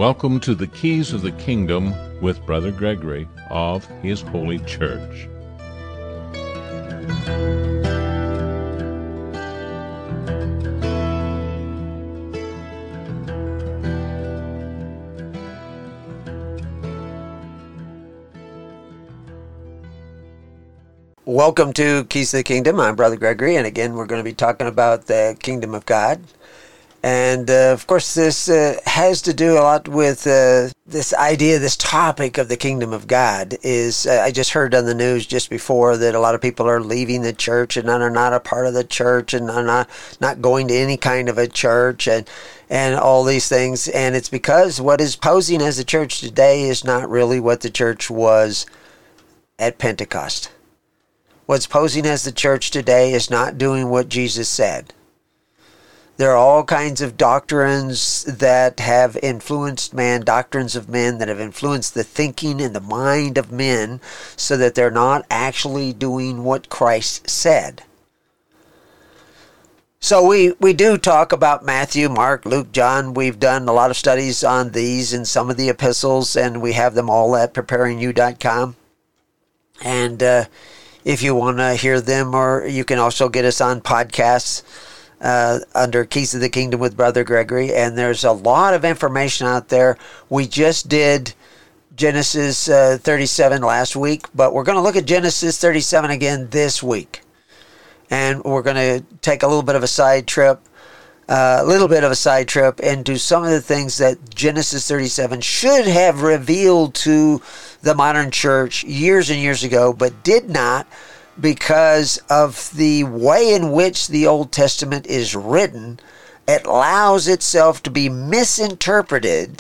Welcome to the Keys of the Kingdom with Brother Gregory of His Holy Church. Welcome to Keys of the Kingdom. I'm Brother Gregory, and again, we're going to be talking about the Kingdom of God. And, of course, this has to do a lot with this idea, this topic of the Kingdom of God is, I just heard on the news just before that a lot of people are leaving the church and are not a part of the church and are not going to any kind of a church and all these things. And it's because what is posing as the church today is not really what the church was at Pentecost. What's posing as the church today is not doing what Jesus said. There are all kinds of doctrines that have influenced man, doctrines of men that have influenced the thinking and the mind of men so that they're not actually doing what Christ said. So we do talk about Matthew, Mark, Luke, John. We've done a lot of studies on these and some of the epistles, and we have them all at preparingyou.com. And if you want to hear them, or you can also get us on podcasts under Keys of the Kingdom with Brother Gregory, and there's a lot of information out there. We just did Genesis 37 last week, but we're going to look at Genesis 37 again this week, and we're going to take a little bit of a side trip into some of the things that Genesis 37 should have revealed to the modern church years and years ago, but did not, because of the way in which the Old Testament is written. It allows itself to be misinterpreted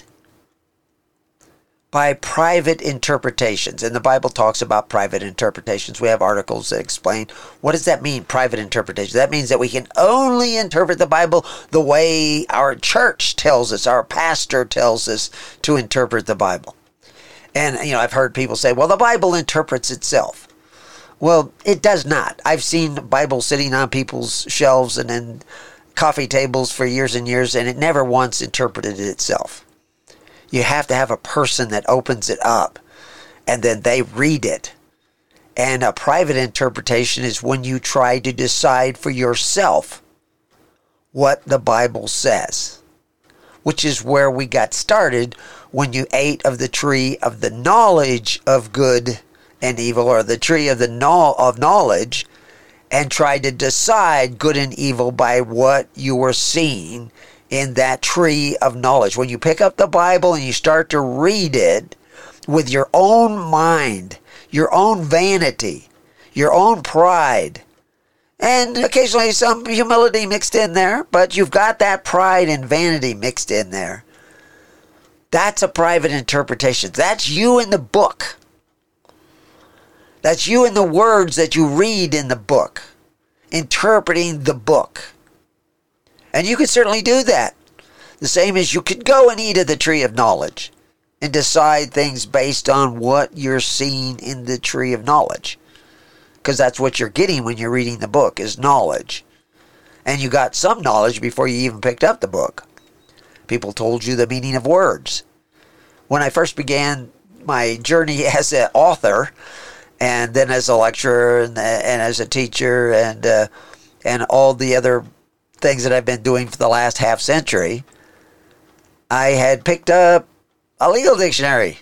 by private interpretations. And the Bible talks about private interpretations. We have articles that explain, what does that mean, private interpretation? That means that we can only interpret the Bible the way our church tells us, our pastor tells us to interpret the Bible. And, I've heard people say, well, the Bible interprets itself. Well, it does not. I've seen Bibles sitting on people's shelves and in coffee tables for years and years, and it never once interpreted itself. You have to have a person that opens it up, and then they read it. And a private interpretation is when you try to decide for yourself what the Bible says, which is where we got started when you ate of the tree of the knowledge of good and evil, or the tree of knowledge, and tried to decide good and evil by what you were seeing in that tree of knowledge. When you pick up the Bible and you start to read it with your own mind, your own vanity, your own pride, and occasionally some humility mixed in there, but you've got that pride and vanity mixed in there. That's a private interpretation. That's you in the book. That's you in the words that you read in the book, interpreting the book. And you can certainly do that. The same as you could go and eat of the tree of knowledge and decide things based on what you're seeing in the tree of knowledge. Because that's what you're getting when you're reading the book, is knowledge. And you got some knowledge before you even picked up the book. People told you the meaning of words. When I first began my journey as an author, and then as a lecturer and as a teacher and all the other things that I've been doing for the last half century, I had picked up a legal dictionary.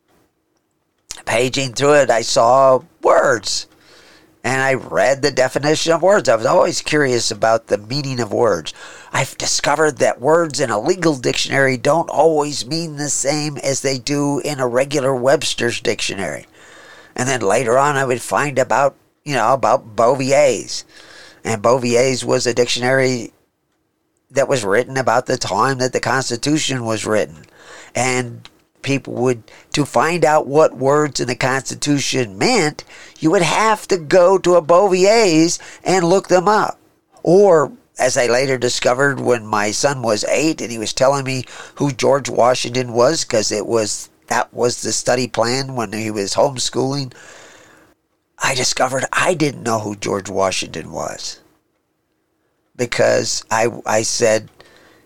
Paging through it, I saw words, and I read the definition of words. I was always curious about the meaning of words. I've discovered that words in a legal dictionary don't always mean the same as they do in a regular Webster's dictionary. And then later on, I would find about Bovier's. And Bovier's was a dictionary that was written about the time that the Constitution was written. And people would, to find out what words in the Constitution meant, you would have to go to a Bovier's and look them up. Or, as I later discovered when my son was 8 and he was telling me who George Washington was, because that was the study plan when he was homeschooling, I discovered I didn't know who George Washington was. Because I said,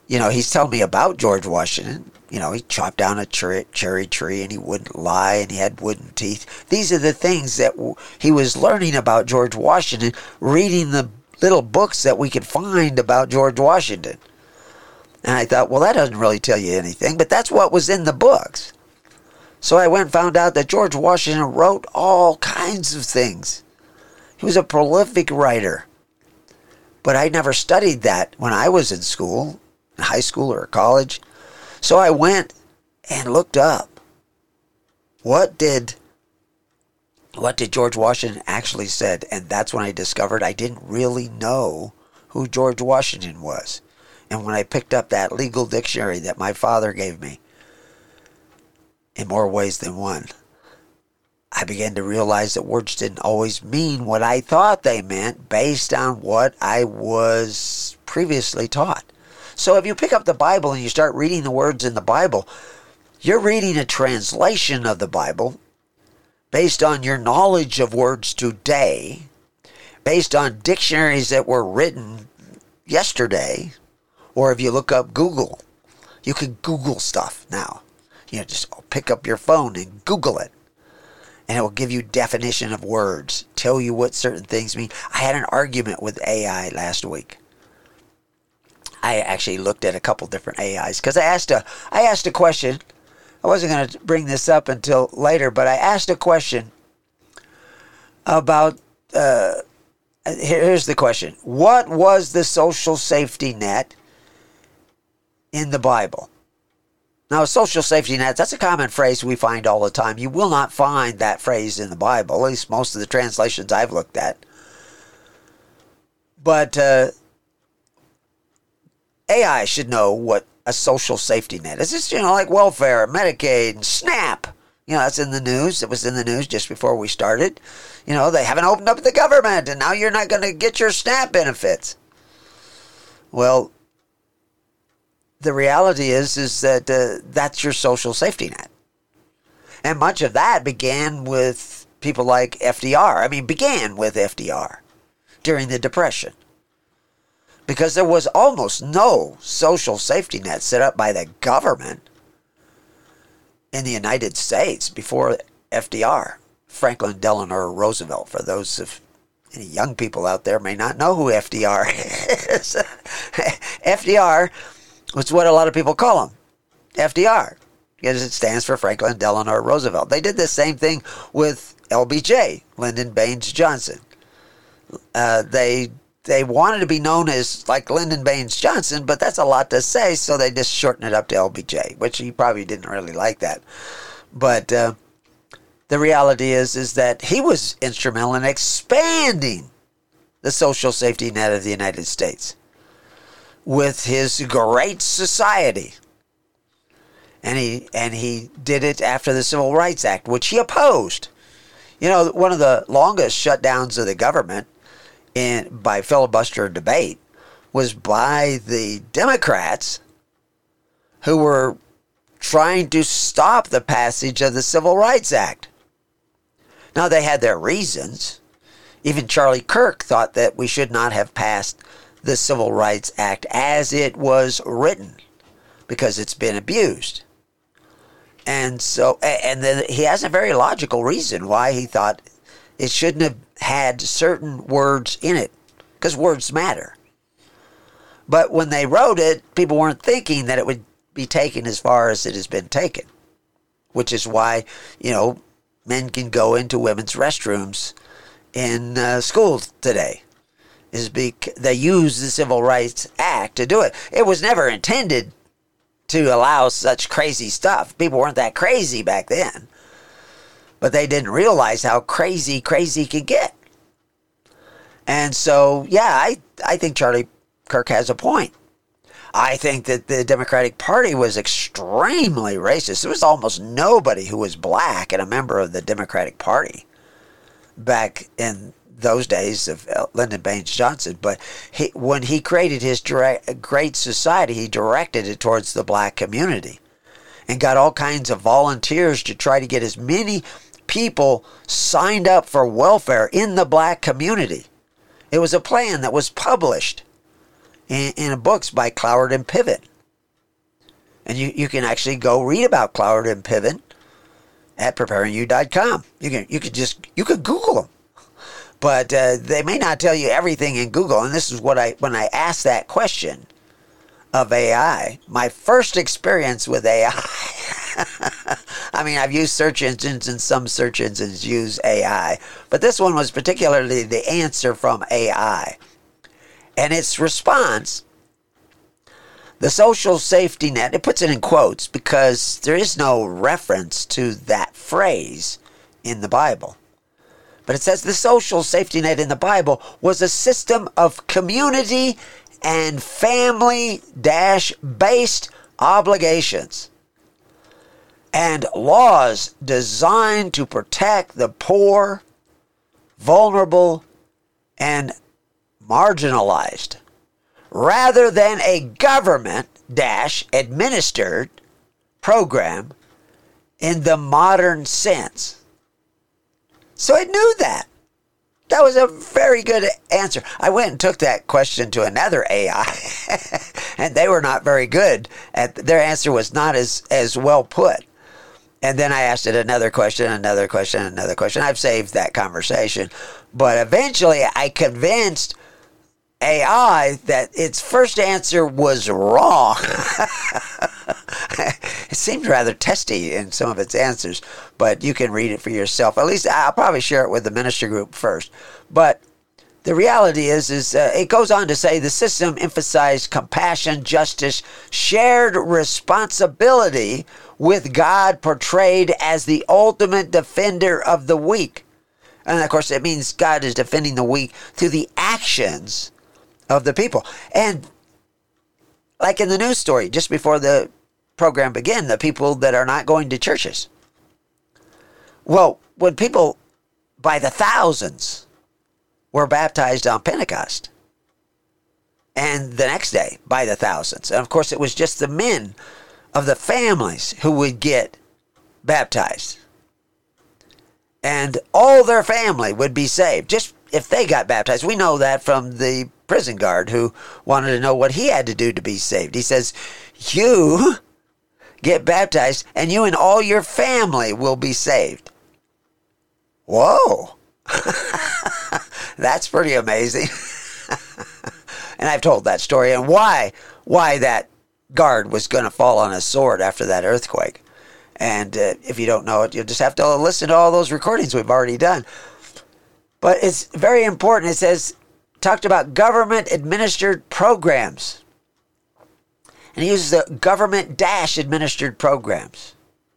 he's telling me about George Washington. He chopped down a cherry tree and he wouldn't lie and he had wooden teeth. These are the things that he was learning about George Washington, reading the little books that we could find about George Washington. And I thought, well, that doesn't really tell you anything, but that's what was in the books. So I went and found out that George Washington wrote all kinds of things. He was a prolific writer. But I never studied that when I was in school, in high school or college. So I went and looked up. What did George Washington actually said? And that's when I discovered I didn't really know who George Washington was. And when I picked up that legal dictionary that my father gave me, in more ways than one, I began to realize that words didn't always mean what I thought they meant based on what I was previously taught. So if you pick up the Bible and you start reading the words in the Bible, you're reading a translation of the Bible based on your knowledge of words today, based on dictionaries that were written yesterday. Or if you look up Google, you can Google stuff now. Just pick up your phone and Google it. And it will give you definition of words, tell you what certain things mean. I had an argument with AI last week. I actually looked at a couple different AIs because I asked a question. I wasn't going to bring this up until later, but I asked a question about, here's the question. What was the social safety net in the Bible? Now, a social safety net, that's a common phrase we find all the time. You will not find that phrase in the Bible, at least most of the translations I've looked at. But AI should know what a social safety net is. It's, like welfare, Medicaid, and SNAP. That's in the news. It was in the news just before we started. They haven't opened up the government, and now you're not going to get your SNAP benefits. Well, the reality is that that's your social safety net. And much of that began with people like FDR. Began with FDR during the Depression. Because there was almost no social safety net set up by the government in the United States before FDR, Franklin Delano Roosevelt. For those of any young people out there may not know who FDR is. FDR was what a lot of people call him, FDR, because it stands for Franklin Delano Roosevelt. They did the same thing with LBJ, Lyndon Baines Johnson. They wanted to be known as like Lyndon Baines Johnson, but that's a lot to say, so they just shortened it up to LBJ, which he probably didn't really like that. But the reality is that he was instrumental in expanding the social safety net of the United States with his Great Society. And he did it after the Civil Rights Act, which he opposed. One of the longest shutdowns of the government by filibuster debate was by the Democrats who were trying to stop the passage of the Civil Rights Act. Now, they had their reasons. Even Charlie Kirk thought that we should not have passed the Civil Rights Act as it was written because it's been abused. And then he has a very logical reason why he thought it shouldn't have had certain words in it, because words matter. But when they wrote it, people weren't thinking that it would be taken as far as it has been taken, which is why, men can go into women's restrooms in schools today. They use the Civil Rights Act to do it. It was never intended to allow such crazy stuff. People weren't that crazy back then. But they didn't realize how crazy could get. And so, yeah, I think Charlie Kirk has a point. I think that the Democratic Party was extremely racist. There was almost nobody who was black and a member of the Democratic Party back in those days of Lyndon Baines Johnson. But when he created his Great Society, he directed it towards the black community and got all kinds of volunteers to try to get as many people signed up for welfare in the black community. It was a plan that was published in books by Cloward and Pivot. And you can actually go read about Cloward and Piven at preparingyou.com. You could Google them. But they may not tell you everything in Google. And this is when I asked that question of AI, my first experience with AI. I mean, I've used search engines, and some search engines use AI. But this one was particularly the answer from AI. And its response, the social safety net, it puts it in quotes because there is no reference to that phrase in the Bible. But it says the social safety net in the Bible was a system of community and family-based obligations and laws designed to protect the poor, vulnerable, and marginalized, rather than a government-administered program in the modern sense. So it knew that. That was a very good answer. I went and took that question to another AI, and they were not very good. Their answer was not as well put. And then I asked it another question. I've saved that conversation. But eventually I convinced AI that its first answer was wrong. It seemed rather testy in some of its answers, but you can read it for yourself. At least I'll probably share it with the ministry group first. But the reality is it goes on to say the system emphasized compassion, justice, shared responsibility with God portrayed as the ultimate defender of the weak. And of course, it means God is defending the weak through the actions of the people. And like in the news story, just before the program began, the people that are not going to churches. Well, when people by the thousands were baptized on Pentecost, and the next day by the thousands, and of course it was just the men of the families who would get baptized, and all their family would be saved just if they got baptized. We know that from the prison guard who wanted to know what he had to do to be saved. He says, you get baptized and you and all your family will be saved. Whoa. That's pretty amazing. And I've told that story and why that guard was going to fall on his sword after that earthquake. And if you don't know it, you'll just have to listen to all those recordings we've already done. But it's very important. It says, talked about government-administered programs. And he uses the government-administered programs.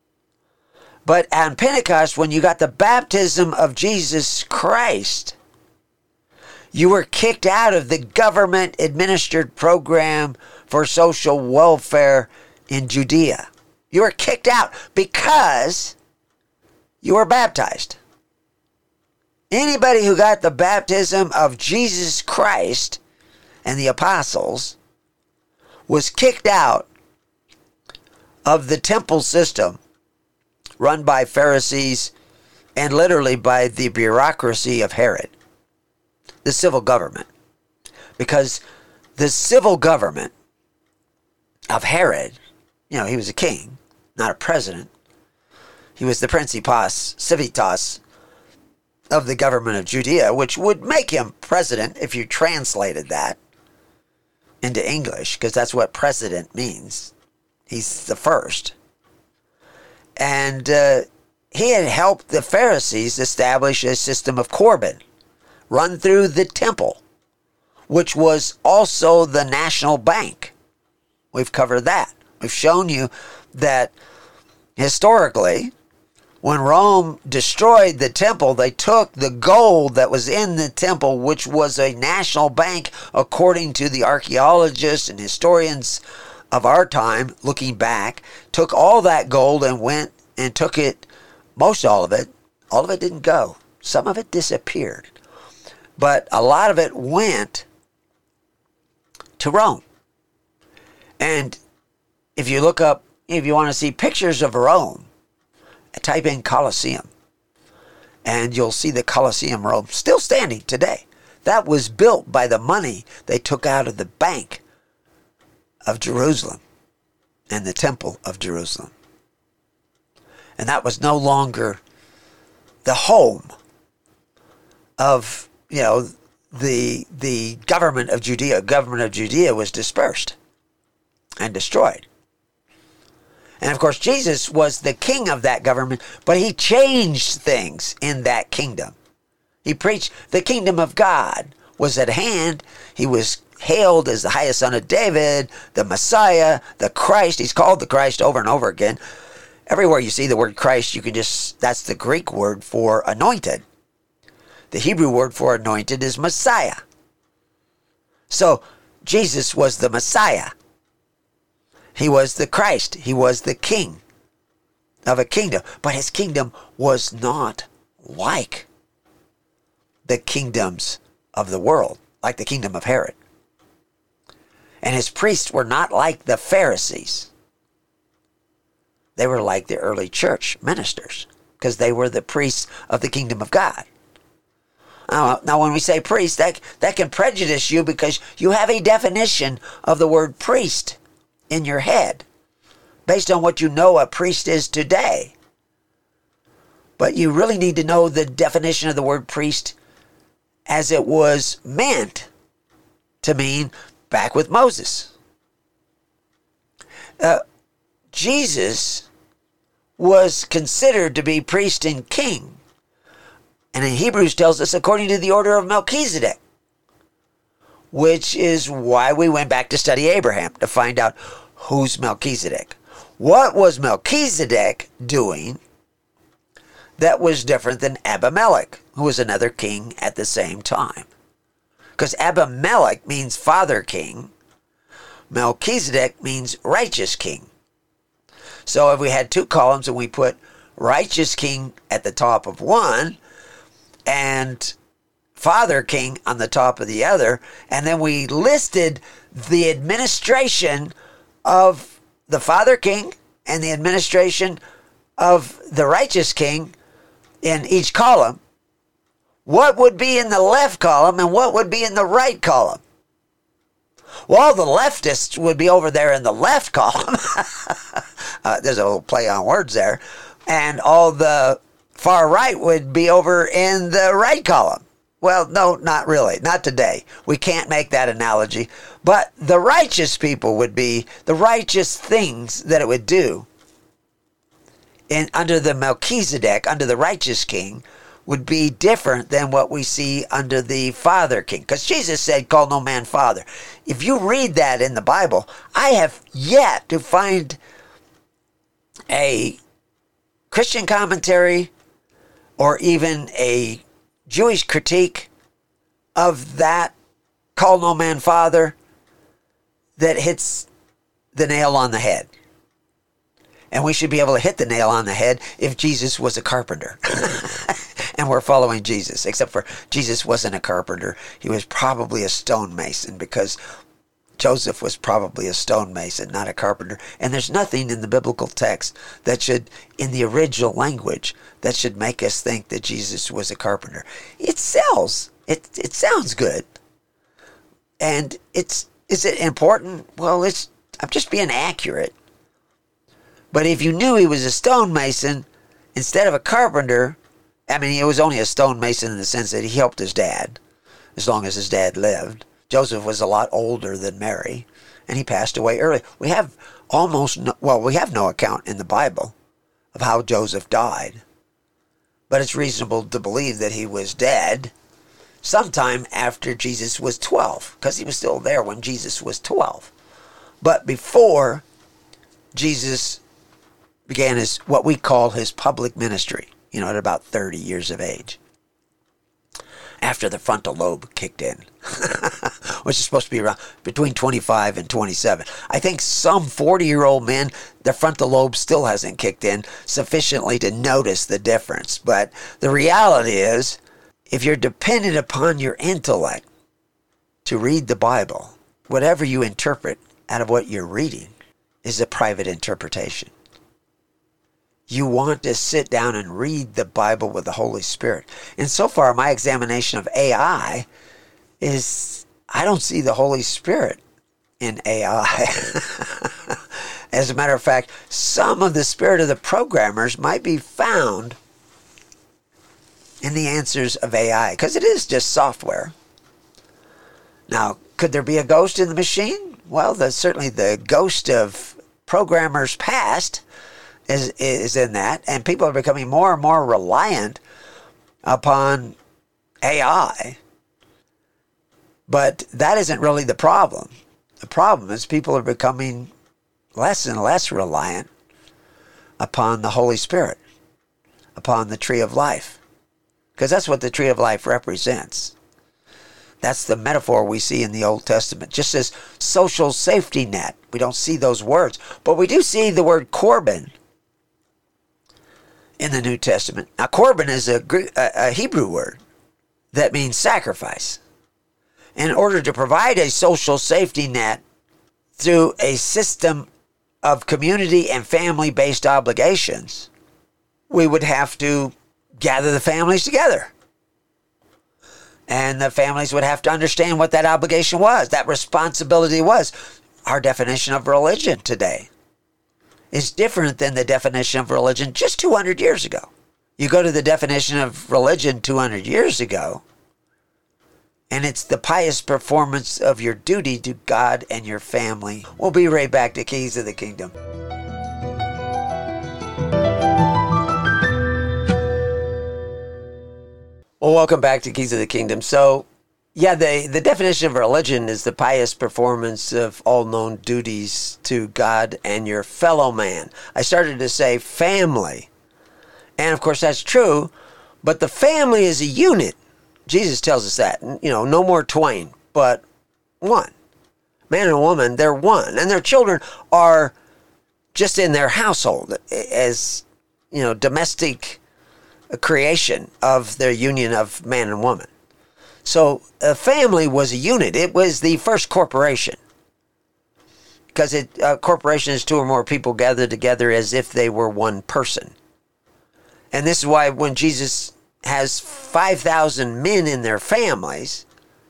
But on Pentecost, when you got the baptism of Jesus Christ, you were kicked out of the government-administered program for social welfare in Judea. You were kicked out because you were baptized. Anybody who got the baptism of Jesus Christ and the apostles was kicked out of the temple system run by Pharisees and literally by the bureaucracy of Herod, the civil government. Because the civil government of Herod, he was a king, not a president. He was the Principas Civitas of the government of Judea, which would make him president if you translated that into English, because that's what president means. He's the first. And he had helped the Pharisees establish a system of Corban run through the temple, which was also the national bank. We've covered that. We've shown you that historically, when Rome destroyed the temple, they took the gold that was in the temple, which was a national bank, according to the archaeologists and historians of our time, looking back, took all that gold and went and took it, most all of it didn't go. Some of it disappeared. But a lot of it went to Rome. And if you look up, if you want to see pictures of Rome, type in Colosseum, and you'll see the Colosseum Rome still standing today. That was built by the money they took out of the Bank of Jerusalem. and the temple of Jerusalem. And that was no longer the home of, the government of Judea. Government of Judea was dispersed and destroyed. And of course, Jesus was the king of that government, but he changed things in that kingdom. He preached the kingdom of God was at hand. He was hailed as the highest son of David, the Messiah, the Christ. He's called the Christ over and over again. Everywhere you see the word Christ, that's the Greek word for anointed. The Hebrew word for anointed is Messiah. So Jesus was the Messiah. He was the Christ. He was the king of a kingdom. But his kingdom was not like the kingdoms of the world, like the kingdom of Herod. And his priests were not like the Pharisees. They were like the early church ministers, because they were the priests of the kingdom of God. Now, when we say priest, that can prejudice you, because you have a definition of the word priest in your head based on what you know a priest is today. But you really need to know the definition of the word priest as it was meant to mean back with Moses. Jesus was considered to be priest and king. And in Hebrews tells us according to the order of Melchizedek, which is why we went back to study Abraham, to find out who's Melchizedek. What was Melchizedek doing that was different than Abimelech, who was another king at the same time? Because Abimelech means father king. Melchizedek means righteous king. So if we had two columns and we put righteous king at the top of one and father king on the top of the other, and then we listed the administration of the father king and the administration of the righteous king in each column, what would be in the left column and what would be in the right column? Well, the leftists would be over there in the left column. There's a little play on words there. And all the far right would be over in the right column. Well, no, not really. Not today. We can't make that analogy. But the righteous people would be the righteous things that it would do under the Melchizedek, under the righteous king, would be different than what we see under the father king. Because Jesus said, call no man father. If you read that in the Bible, I have yet to find a Christian commentary or even a Jewish critique of that call no man father that hits the nail on the head. And we should be able to hit the nail on the head if Jesus was a carpenter. And we're following Jesus, except for Jesus wasn't a carpenter. He was probably a stonemason, because Joseph was probably a stonemason, not a carpenter. And there's nothing in the biblical text that should, in the original language, that should make us think that Jesus was a carpenter. It sells. It sounds good. And is it important? Well, I'm just being accurate. But if you knew he was a stonemason instead of a carpenter, I mean, he was only a stonemason in the sense that he helped his dad as long as his dad lived. Joseph was a lot older than Mary, and he passed away early. We have no account in the Bible of how Joseph died. But it's reasonable to believe that he was dead sometime after Jesus was 12, because he was still there when Jesus was 12. But before Jesus began what we call his public ministry, at about 30 years of age, after the frontal lobe kicked in, which is supposed to be around between 25 and 27. I think some 40-year-old men, their frontal lobe still hasn't kicked in sufficiently to notice the difference. But the reality is, if you're dependent upon your intellect to read the Bible, whatever you interpret out of what you're reading is a private interpretation. You want to sit down and read the Bible with the Holy Spirit. And so far, my examination of AI is, I don't see the Holy Spirit in AI. As a matter of fact, some of the spirit of the programmers might be found in the answers of AI, because it is just software. Now, could there be a ghost in the machine? Well, certainly the ghost of programmers past is in that, and people are becoming more and more reliant upon AI. But that isn't really the problem. The problem is people are becoming less and less reliant upon the Holy Spirit, upon the tree of life. Because that's what the tree of life represents. That's the metaphor we see in the Old Testament. Just as social safety net. We don't see those words. But we do see the word Corban in the New Testament. Now, Corban is a Hebrew word that means sacrifice. In order to provide a social safety net through a system of community and family-based obligations, we would have to gather the families together. And the families would have to understand what that obligation was, that responsibility was. Our definition of religion today is different than the definition of religion just 200 years ago. You go to the definition of religion 200 years ago, and it's the pious performance of your duty to God and your family. We'll be right back to Keys of the Kingdom. Well, welcome back to Keys of the Kingdom. So, yeah, the definition of religion is the pious performance of all known duties to God and your fellow man. I started to say family. And, of course, that's true. But the family is a unit. Jesus tells us that. No more twain, but one. Man and woman, they're one. And their children are just in their household as, domestic creation of their union of man and woman. So a family was a unit. It was the first corporation. Because a corporation is two or more people gathered together as if they were one person. And this is why when Jesus has 5,000 men in their families,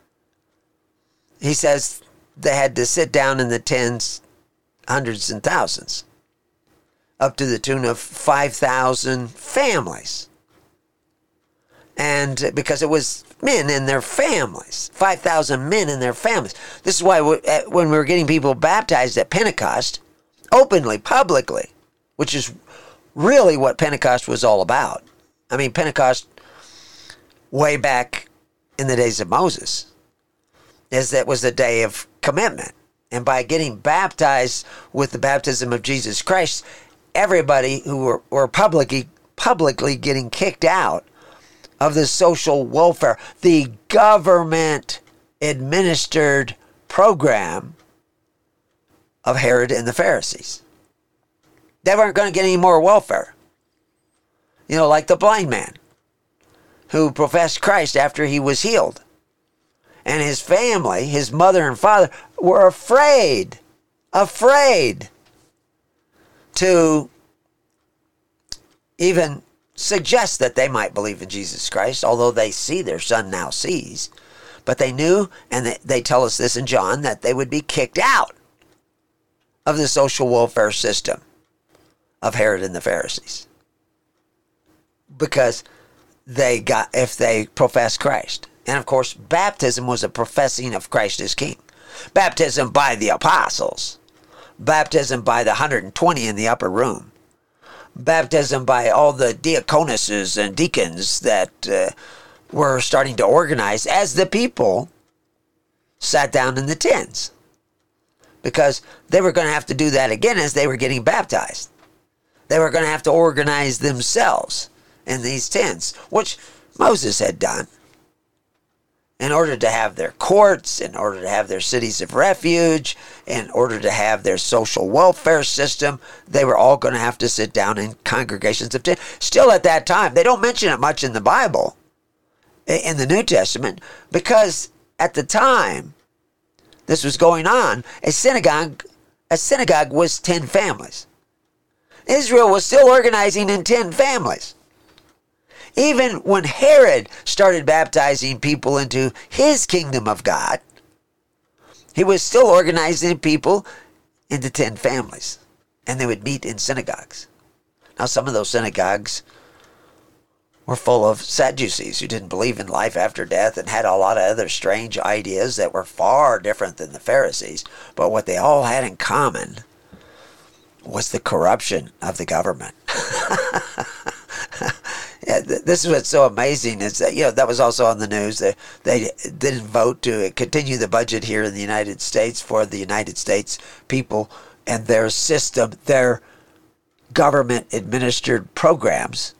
he says they had to sit down in the tens, hundreds, and thousands, up to the tune of 5,000 families. And because it was men in their families, 5,000 men in their families. This is why when we were getting people baptized at Pentecost, openly, publicly, which is really what Pentecost was all about. I mean, Pentecost, way back in the days of Moses, that was the day of commitment. And by getting baptized with the baptism of Jesus Christ, everybody who were publicly getting kicked out of the social welfare, the government-administered program of Herod and the Pharisees. They weren't going to get any more welfare. Like the blind man who professed Christ after he was healed. And his family, his mother and father, were afraid to even suggest that they might believe in Jesus Christ, although they see their son now sees. But they knew, and they tell us this in John, that they would be kicked out of the social welfare system of Herod and the Pharisees. Because if they profess Christ. And of course, baptism was a professing of Christ as King. Baptism by the apostles. Baptism by the 120 in the upper room. Baptism by all the diaconesses and deacons that were starting to organize as the people sat down in the tents. Because they were going to have to do that again as they were getting baptized. They were going to have to organize themselves in these tents, which Moses had done, in order to have their courts, in order to have their cities of refuge, in order to have their social welfare system. They were all going to have to sit down in congregations of 10. Still at that time, they don't mention it much in the Bible, in the New Testament, because at the time this was going on, a synagogue was 10 families. Israel was still organizing in 10 families. Even when Herod started baptizing people into his kingdom of God, he was still organizing people into 10 families. and they would meet in synagogues. Now, some of those synagogues were full of Sadducees who didn't believe in life after death and had a lot of other strange ideas that were far different than the Pharisees. But what they all had in common was the corruption of the government. Yeah, this is what's so amazing is that, that was also on the news. That they didn't vote to continue the budget here in the United States for the United States people and their system, their government-administered programs.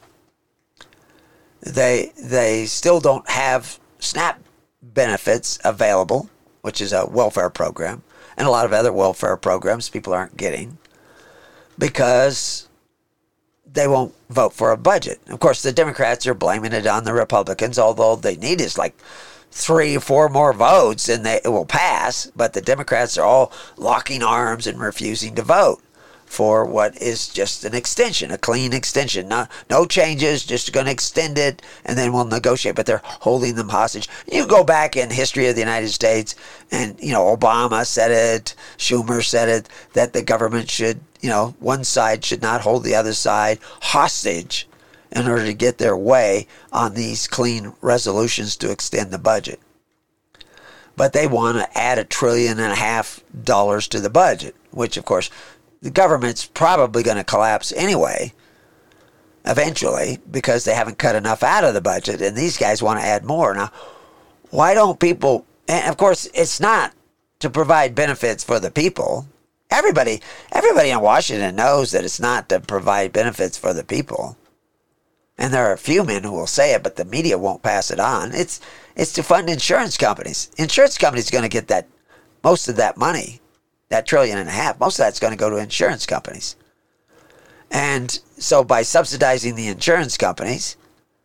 They still don't have SNAP benefits available, which is a welfare program, and a lot of other welfare programs people aren't getting because they won't vote for a budget. Of course, the Democrats are blaming it on the Republicans, although they need is like 3 or 4 more votes and it will pass. But the Democrats are all locking arms and refusing to vote for what is just an extension, a clean extension. No changes, just going to extend it, and then we'll negotiate. But they're holding them hostage. You go back in history of the United States, and, Obama said it, Schumer said it, that the government should, one side should not hold the other side hostage in order to get their way on these clean resolutions to extend the budget. But they want to add $1.5 trillion to the budget, which, of course, the government's probably going to collapse anyway, eventually, because they haven't cut enough out of the budget, and these guys want to add more. Now, why don't people, and of course, it's not to provide benefits for the people. Everybody in Washington knows that it's not to provide benefits for the people. And there are a few men who will say it, but the media won't pass it on. It's to fund insurance companies. Insurance companies are going to get that most of that money. That $1.5 trillion, most of that's going to go to insurance companies. And so by subsidizing the insurance companies,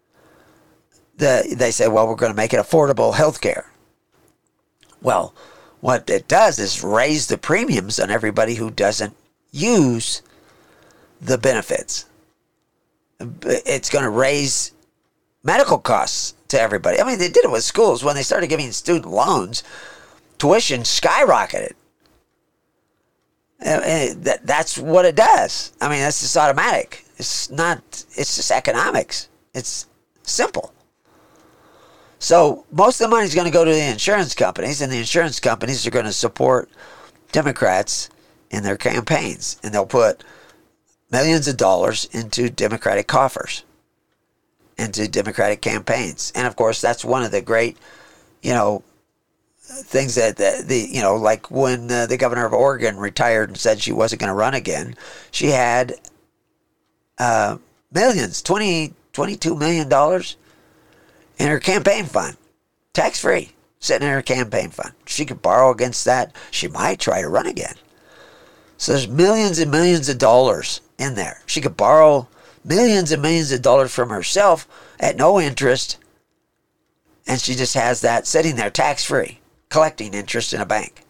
they say, well, we're going to make it affordable health care. Well, what it does is raise the premiums on everybody who doesn't use the benefits. It's going to raise medical costs to everybody. I mean, they did it with schools. When they started giving student loans, tuition skyrocketed. That's what it does. I mean, that's just automatic. It's just economics. It's simple. So most of the money is going to go to the insurance companies, and the insurance companies are going to support Democrats in their campaigns. And they'll put millions of dollars into Democratic coffers, into Democratic campaigns. And of course, that's one of the great, things that like when the governor of Oregon retired and said she wasn't going to run again, she had millions, $22 million in her campaign fund, tax-free, sitting in her campaign fund. She could borrow against that. She might try to run again. So there's millions and millions of dollars in there. She could borrow millions and millions of dollars from herself at no interest, and she just has that sitting there tax-free, collecting interest in a bank.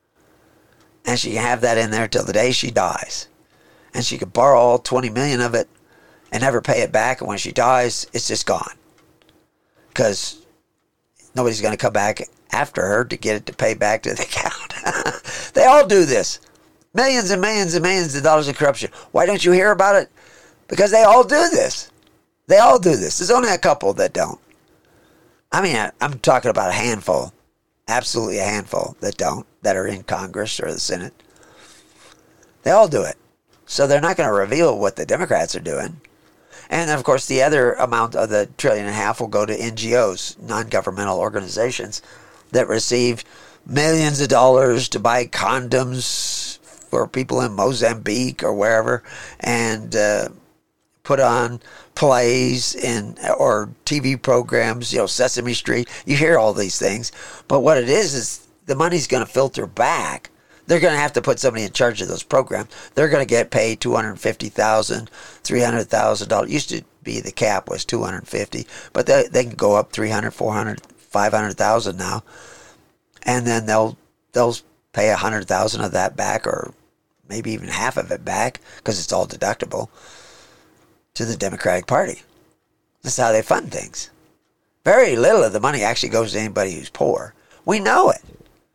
And she can have that in there till the day she dies. And she could borrow all 20 million of it and never pay it back. And when she dies, it's just gone. Because nobody's going to come back after her to get it to pay back to the account. They all do this. Millions and millions and millions of dollars in corruption. Why don't you hear about it? Because they all do this. They all do this. There's only a couple that don't. I mean, I'm talking about a handful. Absolutely a handful that don't, that are in Congress or the Senate. They all do it. So they're not going to reveal what the Democrats are doing. And of course, the other amount of the $1.5 trillion will go to NGOs, non-governmental organizations, that receive millions of dollars to buy condoms for people in Mozambique or wherever, and put on plays or TV programs, Sesame Street. You hear all these things. But what it is the money's going to filter back. They're going to have to put somebody in charge of those programs. They're going to get paid $250,000, $300,000. Used to be the cap was $250,000, but they can go up $300,000, $400,000, $500,000 now, and then they'll pay $100,000 of that back, or maybe even half of it back, because it's all deductible, to the Democratic Party. That's how they fund things. Very little of the money actually goes to anybody who's poor. We know it.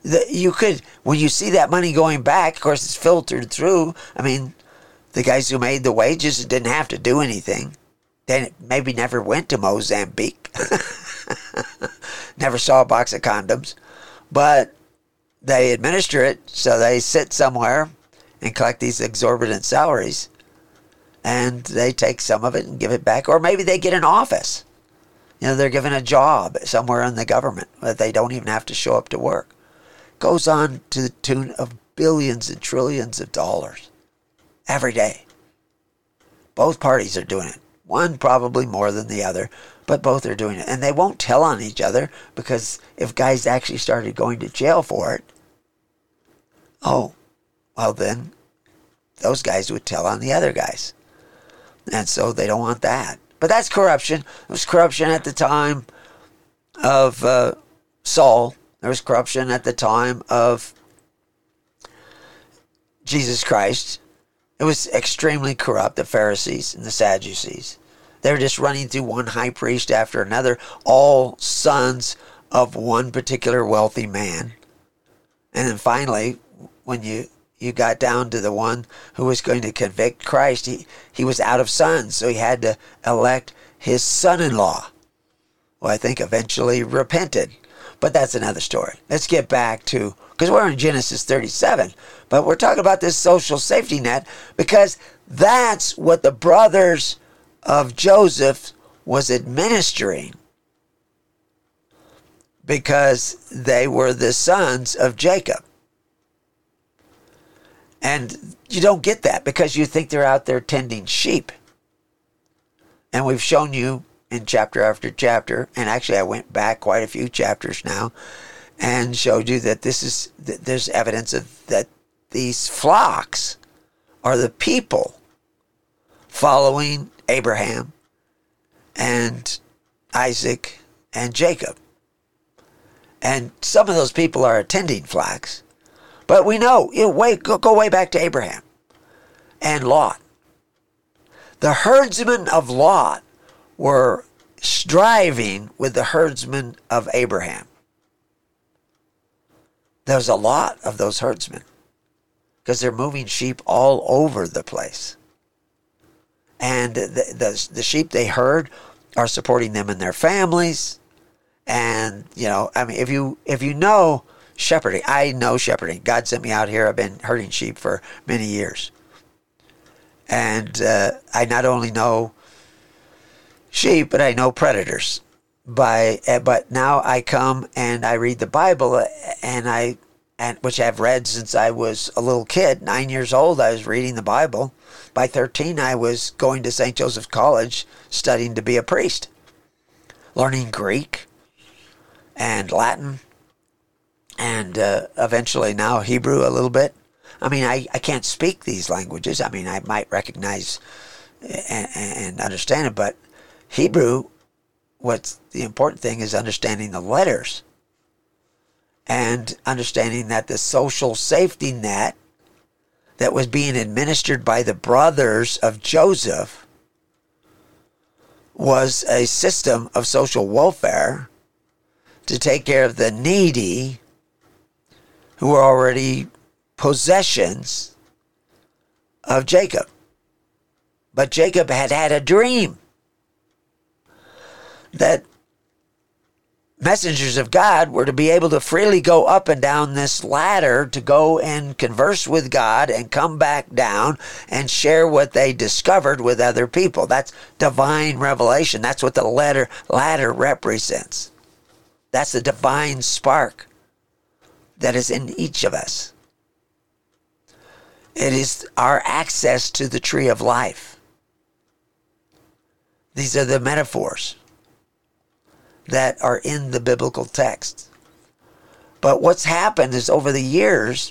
You could, when you see that money going back, of course it's filtered through. I mean, the guys who made the wages didn't have to do anything. They maybe never went to Mozambique. Never saw a box of condoms. But they administer it, so they sit somewhere and collect these exorbitant salaries. And they take some of it and give it back. Or maybe they get an office. They're given a job somewhere in the government that they don't even have to show up to work. Goes on to the tune of billions and trillions of dollars every day. Both parties are doing it. One probably more than the other, but both are doing it. And they won't tell on each other, because if guys actually started going to jail for it, then those guys would tell on the other guys. And so they don't want that. But that's corruption. There was corruption at the time of Saul. There was corruption at the time of Jesus Christ. It was extremely corrupt, the Pharisees and the Sadducees. They were just running through one high priest after another, all sons of one particular wealthy man. And then finally, when you got down to the one who was going to convict Christ, he was out of sons, so he had to elect his son-in-law, who I think eventually repented. But that's another story. Let's get back to, because we're in Genesis 37, but we're talking about this social safety net, because that's what the brothers of Joseph was administering, because they were the sons of Jacob. And you don't get that because you think they're out there tending sheep. And we've shown you in chapter after chapter, and actually I went back quite a few chapters now and showed you that there's evidence of that these flocks are the people following Abraham and Isaac and Jacob. And some of those people are attending flocks. But we know, go way back to Abraham and Lot. The herdsmen of Lot were striving with the herdsmen of Abraham. There's a lot of those herdsmen because they're moving sheep all over the place. And the sheep they herd are supporting them and their families. And, if you know shepherding, I know shepherding. God sent me out here. I've been herding sheep for many years. And I not only know sheep, but I know predators. But now I come and I read the Bible, which I've read since I was a little kid. 9 years old, I was reading the Bible. By 13, I was going to St. Joseph's College studying to be a priest, learning Greek and Latin, and eventually now Hebrew a little bit. I mean, I can't speak these languages. I mean, I might recognize and understand it, but Hebrew, what's the important thing is understanding the letters and understanding that the social safety net that was being administered by the brothers of Joseph was a system of social welfare to take care of the needy who were already possessions of Jacob. But Jacob had had a dream that messengers of God were to be able to freely go up and down this ladder to go and converse with God and come back down and share what they discovered with other people. That's divine revelation. That's what the ladder represents. That's the divine spark that is in each of us. It is our access to the tree of life. These are the metaphors that are in the biblical text. But what's happened is over the years,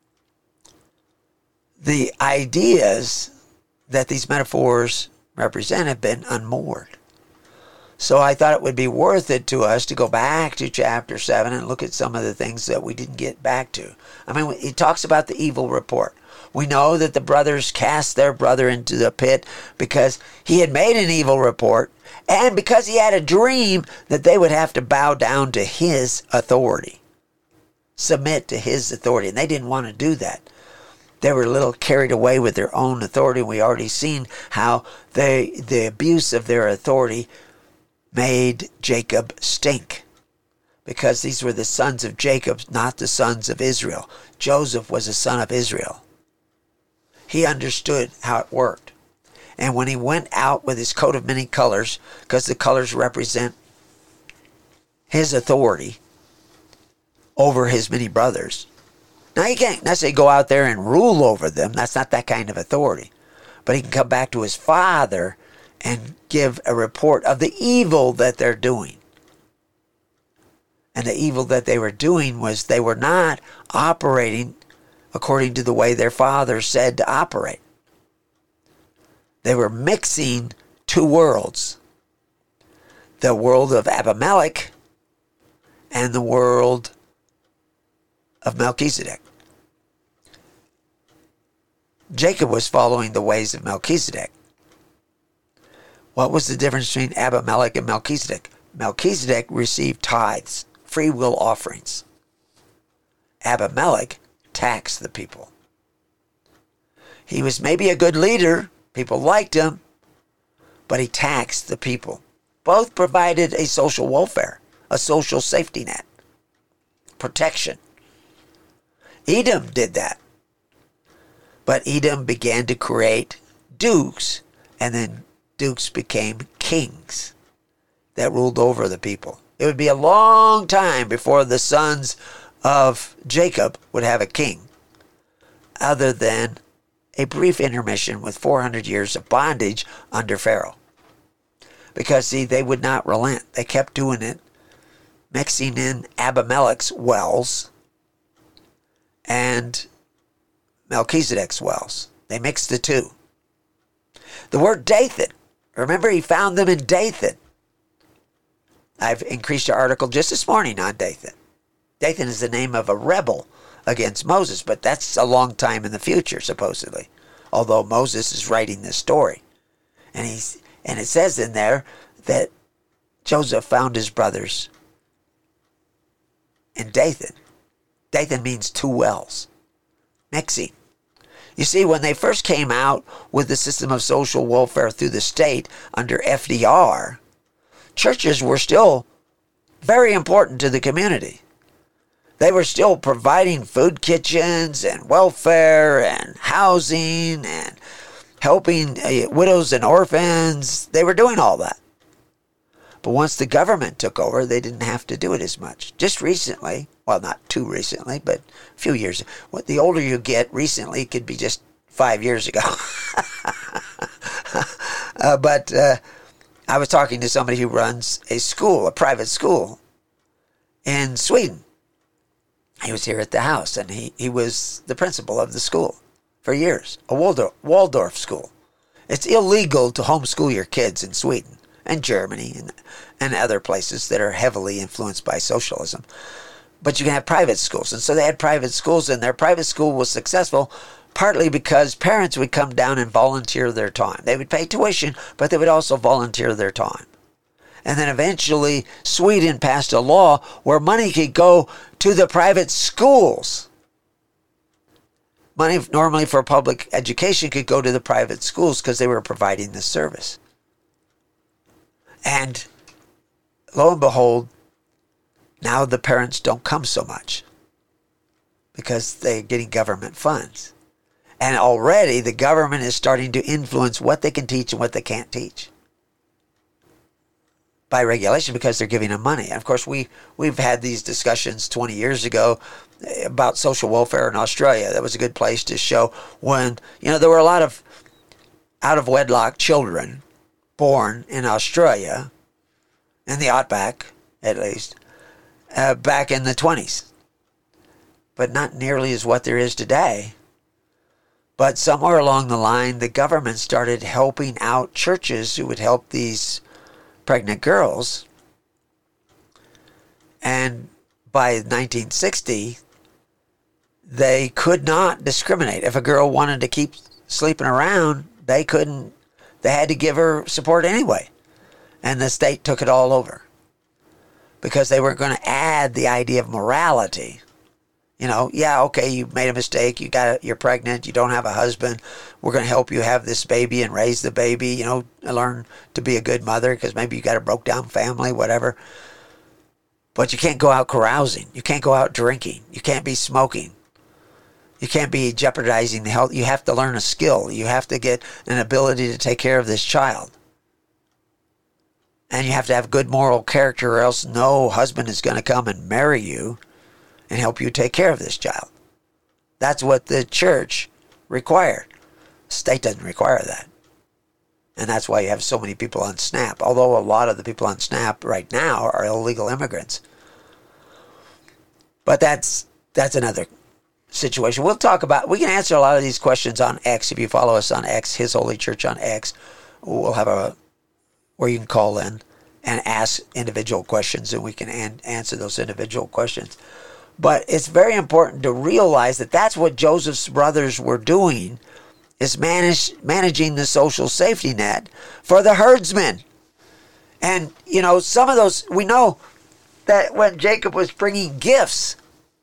the ideas that these metaphors represent have been unmoored. So I thought it would be worth it to us to go back to chapter 7 and look at some of the things that we didn't get back to. I mean, he talks about the evil report. We know that the brothers cast their brother into the pit because he had made an evil report and because he had a dream that they would have to bow down to his authority. submit to his authority. And they didn't want to do that. They were a little carried away with their own authority. We already seen how the abuse of their authority made Jacob stink. Because these were the sons of Jacob, not the sons of Israel. Joseph was a son of Israel. He understood how it worked. And when he went out with his coat of many colors, because the colors represent his authority over his many brothers. Now, he can't necessarily go out there and rule over them. That's not that kind of authority. But he can come back to his father and give a report of the evil that they're doing. And the evil that they were doing was they were not operating according to the way their father said to operate. They were mixing two worlds. The world of Abimelech and the world of Melchizedek. Jacob was following the ways of Melchizedek. What was the difference between Abimelech and Melchizedek? Melchizedek received tithes, free will offerings. Abimelech taxed the people. He was maybe a good leader. People liked him, but he taxed the people. Both provided a social welfare, a social safety net, protection. Edom did that. But Edom began to create dukes, and then dukes became kings that ruled over the people. It would be a long time before the sons of Jacob would have a king, other than a brief intermission with 400 years of bondage under Pharaoh. Because, see, they would not relent. They kept doing it, mixing in Abimelech's wells and Melchizedek's wells. They mixed the two. The word Dathan, remember he found them in Dathan. I've increased an article just this morning on Dathan. Dathan is the name of a rebel against Moses, but that's a long time in the future, supposedly. Although Moses is writing this story. And it says in there that Joseph found his brothers in Dathan. Dathan means two wells. Mixing. You see, when they first came out with the system of social welfare through the state under FDR, churches were still very important to the community. They were still providing food kitchens and welfare and housing and helping widows and orphans. They were doing all that. But once the government took over, they didn't have to do it as much. Just recently, well, not too recently, but a few years. The older you get, recently could be just 5 years ago. But I was talking to somebody who runs a school, a private school in Sweden. He was here at the house, and he was the principal of the school for years, a Waldorf school. It's illegal to homeschool your kids in Sweden and Germany and other places that are heavily influenced by socialism. But you can have private schools. And so they had private schools, and their private school was successful partly because parents would come down and volunteer their time. They would pay tuition, but they would also volunteer their time. And then eventually Sweden passed a law where money could go to the private schools. Money normally for public education could go to the private schools because they were providing this service. And lo and behold, now the parents don't come so much because they're getting government funds. And already the government is starting to influence what they can teach and what they can't teach by regulation because they're giving them money. And of course, we've had these discussions 20 years ago about social welfare in Australia. That was a good place to show when, there were a lot of out-of-wedlock children born in Australia, in the outback at least, back in the 20s. But not nearly as what there is today. But somewhere along the line, the government started helping out churches who would help these pregnant girls. And by 1960, they could not discriminate. If a girl wanted to keep sleeping around, they couldn't. They had to give her support anyway. And the state took it all over. Because they weren't going to add the idea of morality Yeah, okay, you made a mistake. You're pregnant. You don't have a husband. We're going to help you have this baby and raise the baby, learn to be a good mother because maybe you got a broke down family, whatever. But you can't go out carousing. You can't go out drinking. You can't be smoking. You can't be jeopardizing the health. You have to learn a skill. You have to get an ability to take care of this child. And you have to have good moral character, or else no husband is going to come and marry you and help you take care of this child. That's what the church required. The state doesn't require that. And that's why you have so many people on SNAP. Although a lot of the people on SNAP right now are illegal immigrants. But that's another situation. We can answer a lot of these questions on X. If you follow us on X, His Holy Church on X, we'll have where you can call in and ask individual questions, and we can answer those individual questions. But it's very important to realize that that's what Joseph's brothers were doing, is managing the social safety net for the herdsmen. And, some of those, we know that when Jacob was bringing gifts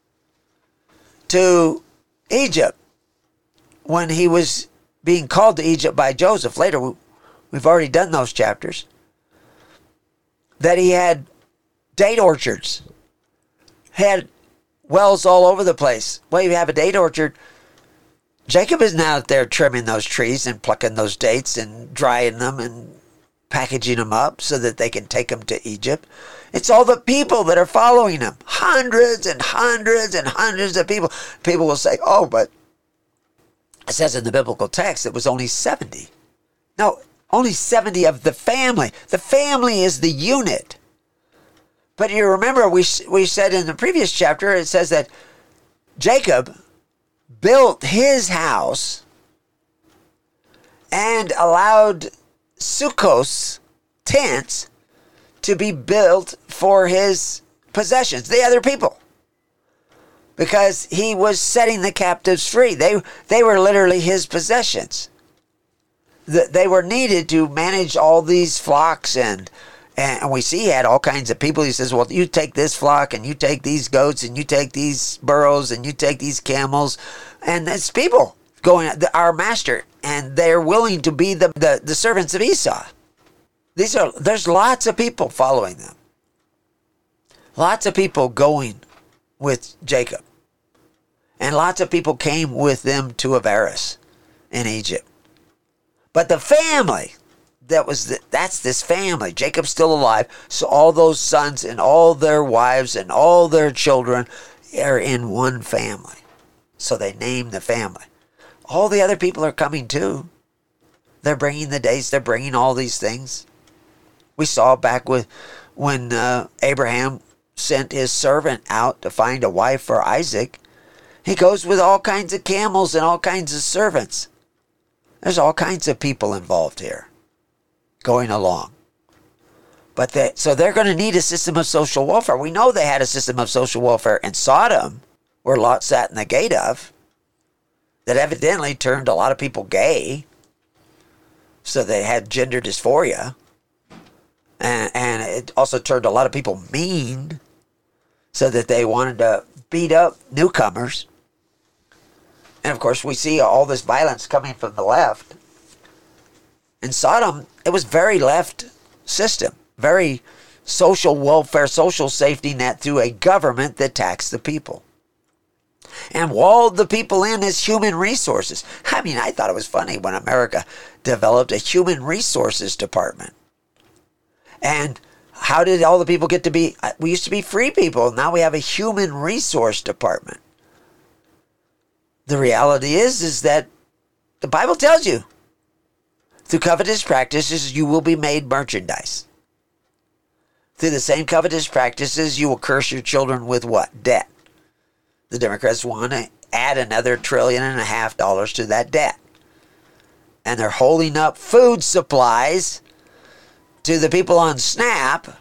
to Egypt, when he was being called to Egypt by Joseph, later we've already done those chapters, that he had date orchards, had wells all over the place. Well, you have a date orchard. Jacob isn't out there trimming those trees and plucking those dates and drying them and packaging them up so that they can take them to Egypt. It's all the people that are following him. Hundreds and hundreds and hundreds of people. People will say, oh, but it says in the biblical text it was only 70. No, only 70 of the family. The family is the unit. But you remember we said in the previous chapter, it says that Jacob built his house and allowed Sukkos, tents, to be built for his possessions, the other people. Because he was setting the captives free. They were literally his possessions. They were needed to manage all these flocks, and we see he had all kinds of people. He says, well, you take this flock, and you take these goats, and you take these burros, and you take these camels. And it's people going, our master, and they're willing to be the servants of Esau. There's lots of people following them. Lots of people going with Jacob. And lots of people came with them to Avaris in Egypt. But the family, that's this family. Jacob's still alive. So all those sons and all their wives and all their children are in one family. So they name the family. All the other people are coming too. They're bringing the dates. They're bringing all these things. We saw back when Abraham sent his servant out to find a wife for Isaac. He goes with all kinds of camels and all kinds of servants. There's all kinds of people involved here going along. So they're going to need a system of social welfare. We know they had a system of social welfare in Sodom, where Lot sat in the gate of, that evidently turned a lot of people gay. So they had gender dysphoria. And it also turned a lot of people mean, so that they wanted to beat up newcomers. And of course, we see all this violence coming from the left. In Sodom, it was very left system, very social welfare, social safety net through a government that taxed the people and walled the people in as human resources. I mean, I thought it was funny when America developed a human resources department. And how did all the people get to be? We used to be free people. Now we have a human resource department. The reality is that the Bible tells you, through covetous practices, you will be made merchandise. Through the same covetous practices, you will curse your children with what? Debt. The Democrats want to add another $1.5 trillion to that debt. And they're holding up food supplies to the people on SNAP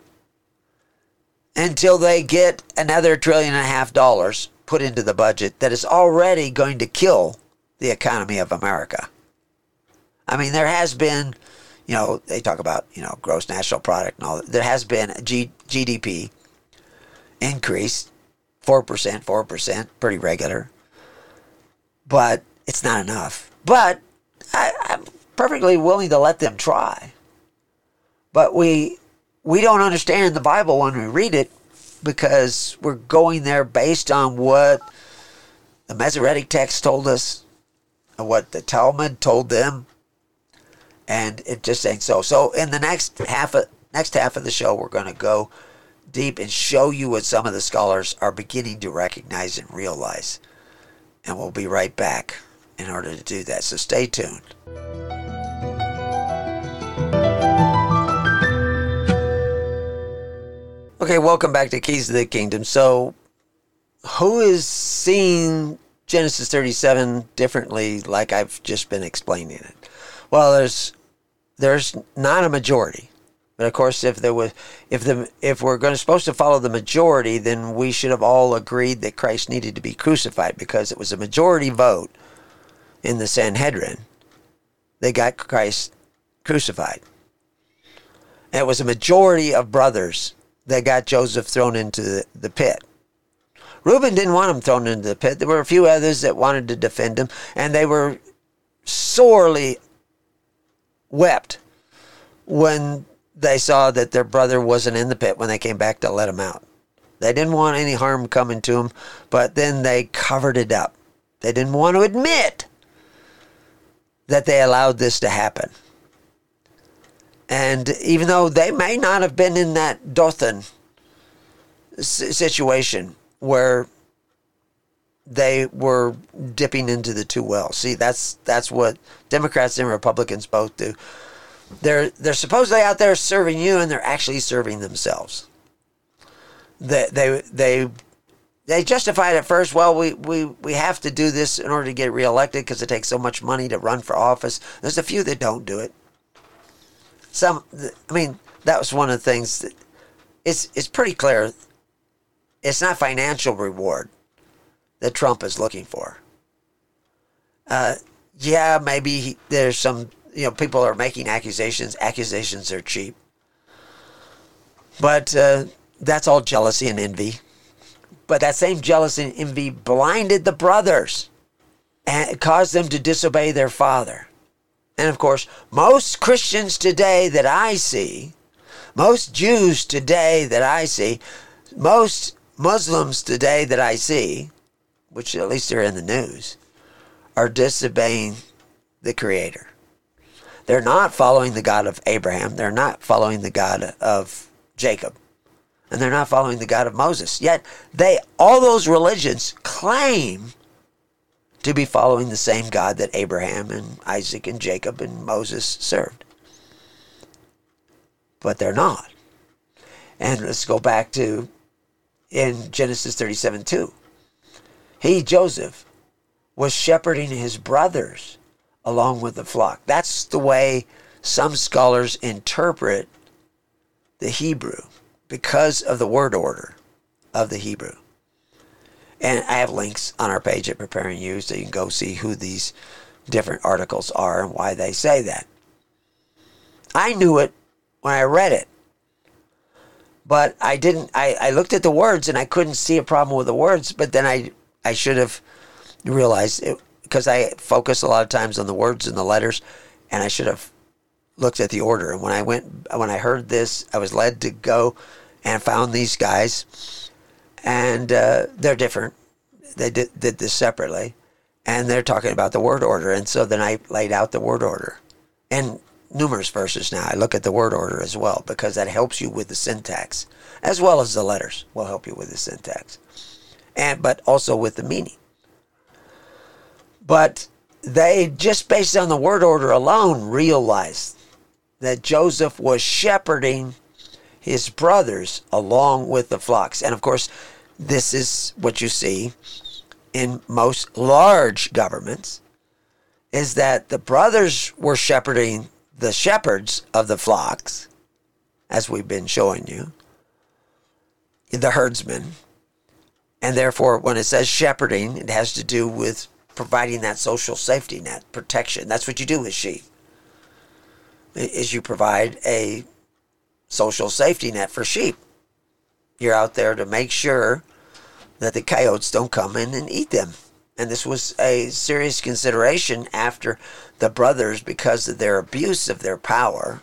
until they get another $1.5 trillion put into the budget that is already going to kill the economy of America. I mean, there has been, they talk about, gross national product and all that. There has been a GDP increase 4%, pretty regular. But it's not enough. But I'm perfectly willing to let them try. But we don't understand the Bible when we read it, because we're going there based on what the Masoretic text told us, and what the Talmud told them, and it just ain't so. So in the next half of the show, we're going to go deep and show you what some of the scholars are beginning to recognize and realize. And we'll be right back in order to do that. So stay tuned. Okay, welcome back to Keys of the Kingdom. So, who is seeing Genesis 37 differently, like I've just been explaining it? Well, there's not a majority, but of course, if we're supposed to follow the majority, then we should have all agreed that Christ needed to be crucified, because it was a majority vote in the Sanhedrin. They got Christ crucified. And it was a majority of brothers that got Joseph thrown into the pit. Reuben didn't want him thrown into the pit. There were a few others that wanted to defend him, and they were sorely wept when they saw that their brother wasn't in the pit when they came back to let him out. They didn't want any harm coming to him, but then they covered it up. They didn't want to admit that they allowed this to happen. And even though they may not have been in that Dothan situation where they were dipping into the two wells. See, that's what Democrats and Republicans both do. They're supposedly out there serving you, and they're actually serving themselves. They justified it first. Well, we have to do this in order to get reelected because it takes so much money to run for office. There's a few that don't do it. That was one of the things that it's pretty clear. It's not financial reward that Trump is looking for. Maybe there's some, people are making accusations. Accusations are cheap. But that's all jealousy and envy. But that same jealousy and envy blinded the brothers and caused them to disobey their father. And of course, most Christians today that I see, most Jews today that I see, most Muslims today that I see, which at least they're in the news, are disobeying the Creator. They're not following the God of Abraham. They're not following the God of Jacob. And they're not following the God of Moses. Yet, all those religions claim to be following the same God that Abraham and Isaac and Jacob and Moses served. But they're not. And let's go back to in Genesis 37:2. He, Joseph, was shepherding his brothers along with the flock. That's the way some scholars interpret the Hebrew because of the word order of the Hebrew. And I have links on our page at Preparing You, so you can go see who these different articles are and why they say that. I knew it when I read it, but I didn't. I looked at the words and I couldn't see a problem with the words, but then I should have realized it, because I focus a lot of times on the words and the letters, and I should have looked at the order. And when I heard this, I was led to go and found these guys. And they're different. They did this separately. And they're talking about the word order. And so then I laid out the word order. And numerous verses now, I look at the word order as well, because that helps you with the syntax, as well as the letters will help you with the syntax. But also with the meaning. But they, just based on the word order alone, realized that Joseph was shepherding his brothers along with the flocks. And of course, this is what you see in most large governments, is that the brothers were shepherding the shepherds of the flocks, as we've been showing you, the herdsmen. And therefore, when it says shepherding, it has to do with providing that social safety net, protection. That's what you do with sheep, is you provide a social safety net for sheep. You're out there to make sure that the coyotes don't come in and eat them. And this was a serious consideration after the brothers, because of their abuse of their power.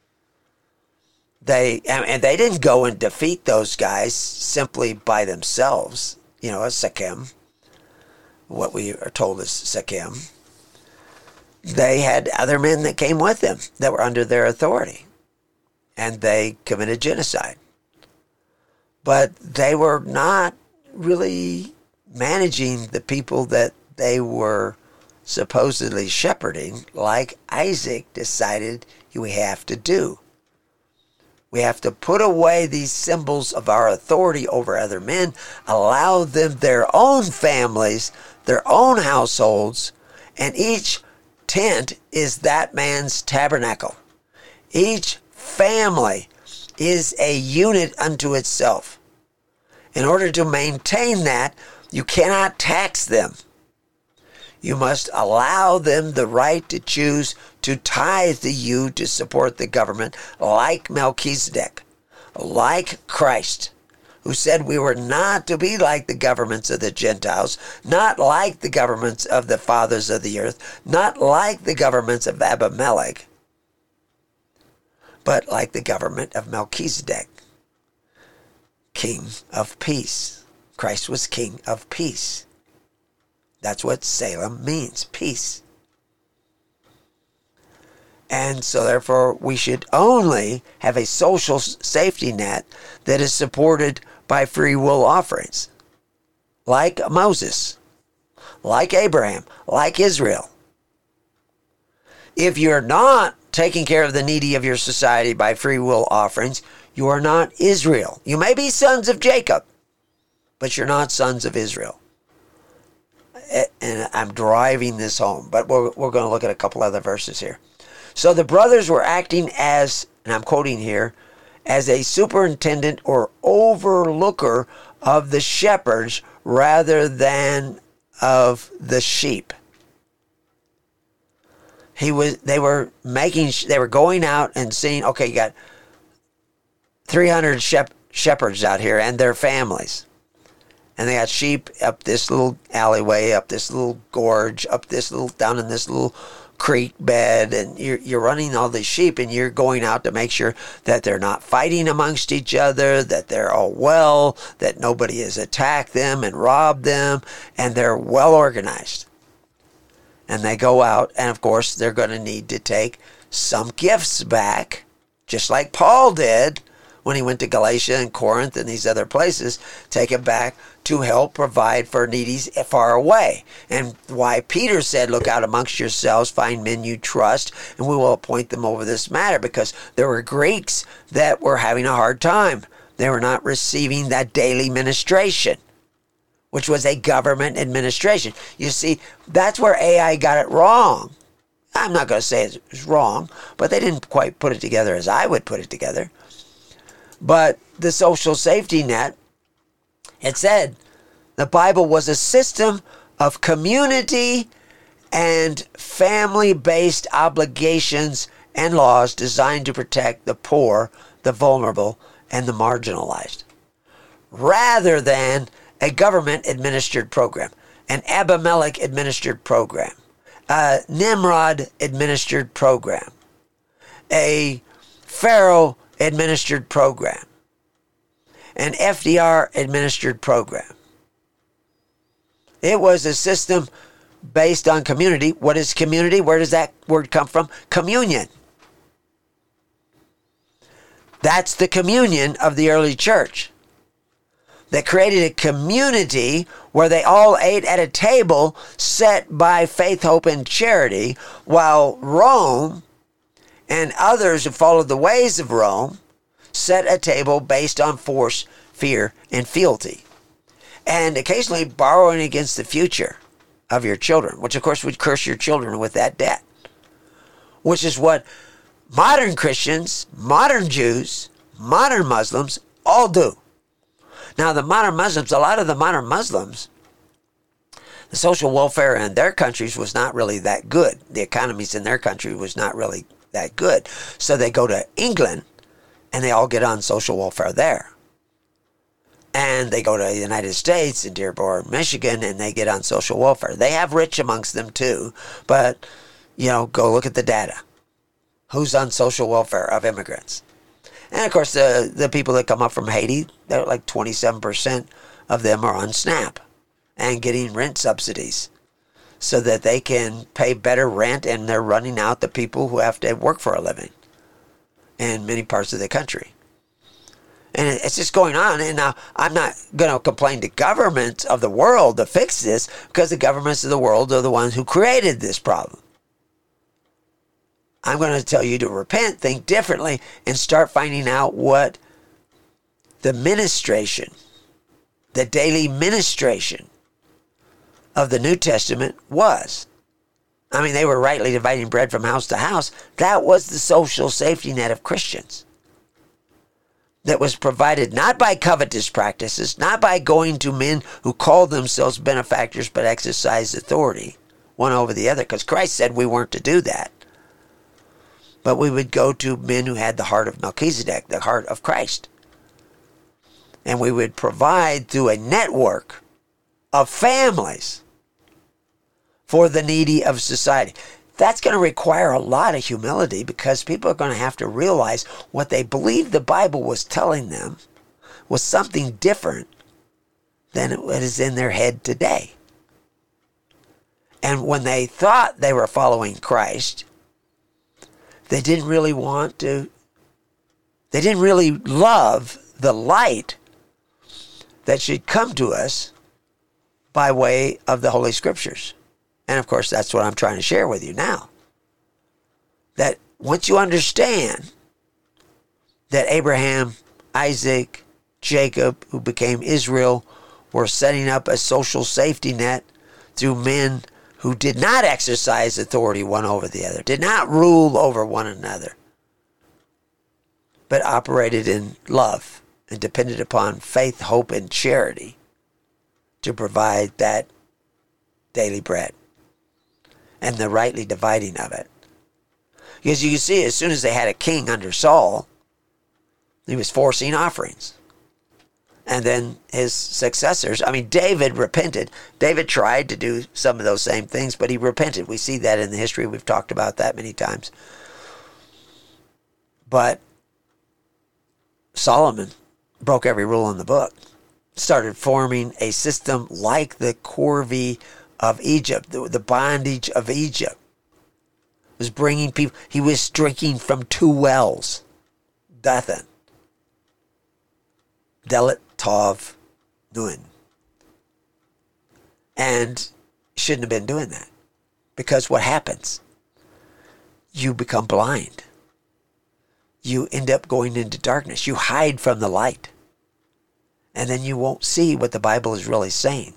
They didn't go and defeat those guys simply by themselves. Shechem, what we are told is Shechem. They had other men that came with them that were under their authority, and they committed genocide. But they were not really managing the people that they were supposedly shepherding, like Isaac decided we have to do. We have to put away these symbols of our authority over other men, allow them their own families, their own households, and each tent is that man's tabernacle. Each family is a unit unto itself. In order to maintain that, you cannot tax them. You must allow them the right to choose to tithe to you to support the government, like Melchizedek, like Christ, who said we were not to be like the governments of the Gentiles, not like the governments of the fathers of the earth, not like the governments of Abimelech, but like the government of Melchizedek, King of peace. Christ was King of peace. That's what Salem means, peace. And so therefore we should only have a social safety net that is supported by free will offerings, like Moses, like Abraham, like Israel. If you're not taking care of the needy of your society by free will offerings, you are not Israel. You may be sons of Jacob, but you're not sons of Israel. And I'm driving this home, but we're going to look at a couple other verses here. So the brothers were acting as, and I'm quoting here, as a superintendent or overlooker of the shepherds rather than of the sheep. They were going out and seeing, okay, you got 300 shepherds out here and their families. And they got sheep up this little alleyway, up this little gorge, down in this little creek bed, and you're running all these sheep, and you're going out to make sure that they're not fighting amongst each other, that they're all well, that nobody has attacked them and robbed them, and they're well organized. And they go out, and of course they're going to need to take some gifts back, just like Paul did when he went to Galatia and Corinth and these other places, take it back to help provide for needies far away. And why Peter said, look out amongst yourselves, find men you trust, and we will appoint them over this matter, because there were Greeks that were having a hard time. They were not receiving that daily ministration, which was a government administration. You see, that's where AI got it wrong. I'm not going to say it's wrong, but they didn't quite put it together as I would put it together. But the social safety net, it said the Bible was a system of community and family-based obligations and laws designed to protect the poor, the vulnerable, and the marginalized, rather than a government-administered program, an Abimelech-administered program, a Nimrod-administered program, a Pharaoh-administered program, an FDR-administered program. It was a system based on community. What is community? Where does that word come from? Communion. That's the communion of the early church. They created a community where they all ate at a table set by faith, hope, and charity, while Rome and others who followed the ways of Rome set a table based on force, fear, and fealty. And occasionally borrowing against the future of your children, which of course would curse your children with that debt. Which is what modern Christians, modern Jews, modern Muslims all do. Now the modern Muslims, a lot of the modern Muslims, the social welfare in their countries was not really that good. The economies in their country was not really that good. So they go to England and they all get on social welfare there. And and they go to the United States in Dearborn, Michigan, and they get on social welfare. They have rich amongst them too, but, go look at the data. Who's on social welfare of immigrants? And, of course, the people that come up from Haiti, they're like 27% of them are on SNAP and getting rent subsidies so that they can pay better rent, and they're running out the people who have to work for a living in many parts of the country. And it's just going on. And now I'm not going to complain to governments of the world to fix this, because the governments of the world are the ones who created this problem. I'm going to tell you to repent, think differently, and start finding out what the ministration, the daily ministration of the New Testament was. I mean, they were rightly dividing bread from house to house. That was the social safety net of Christians. That was provided not by covetous practices, not by going to men who called themselves benefactors but exercised authority one over the other, because Christ said we weren't to do that. But we would go to men who had the heart of Melchizedek, the heart of Christ. And we would provide through a network of families for the needy of society. That's going to require a lot of humility, because people are going to have to realize what they believed the Bible was telling them was something different than what is in their head today. And when they thought they were following Christ, they didn't really love the light that should come to us by way of the Holy Scriptures. And of course, that's what I'm trying to share with you now. That once you understand that Abraham, Isaac, Jacob, who became Israel, were setting up a social safety net through men who did not exercise authority one over the other, did not rule over one another, but operated in love and depended upon faith, hope, and charity to provide that daily bread and the rightly dividing of it. Because you can see, as soon as they had a king under Saul, he was forcing offerings. And then his successors, David repented. David tried to do some of those same things, but he repented. We see that in the history. We've talked about that many times. But Solomon broke every rule in the book, started forming a system like the corvée of Egypt, the bondage of Egypt. Was bringing people, he was drinking from two wells, Dathan, Delet, Tov, Nun. And shouldn't have been doing that. Because what happens? You become blind. You end up going into darkness. You hide from the light. And then you won't see what the Bible is really saying.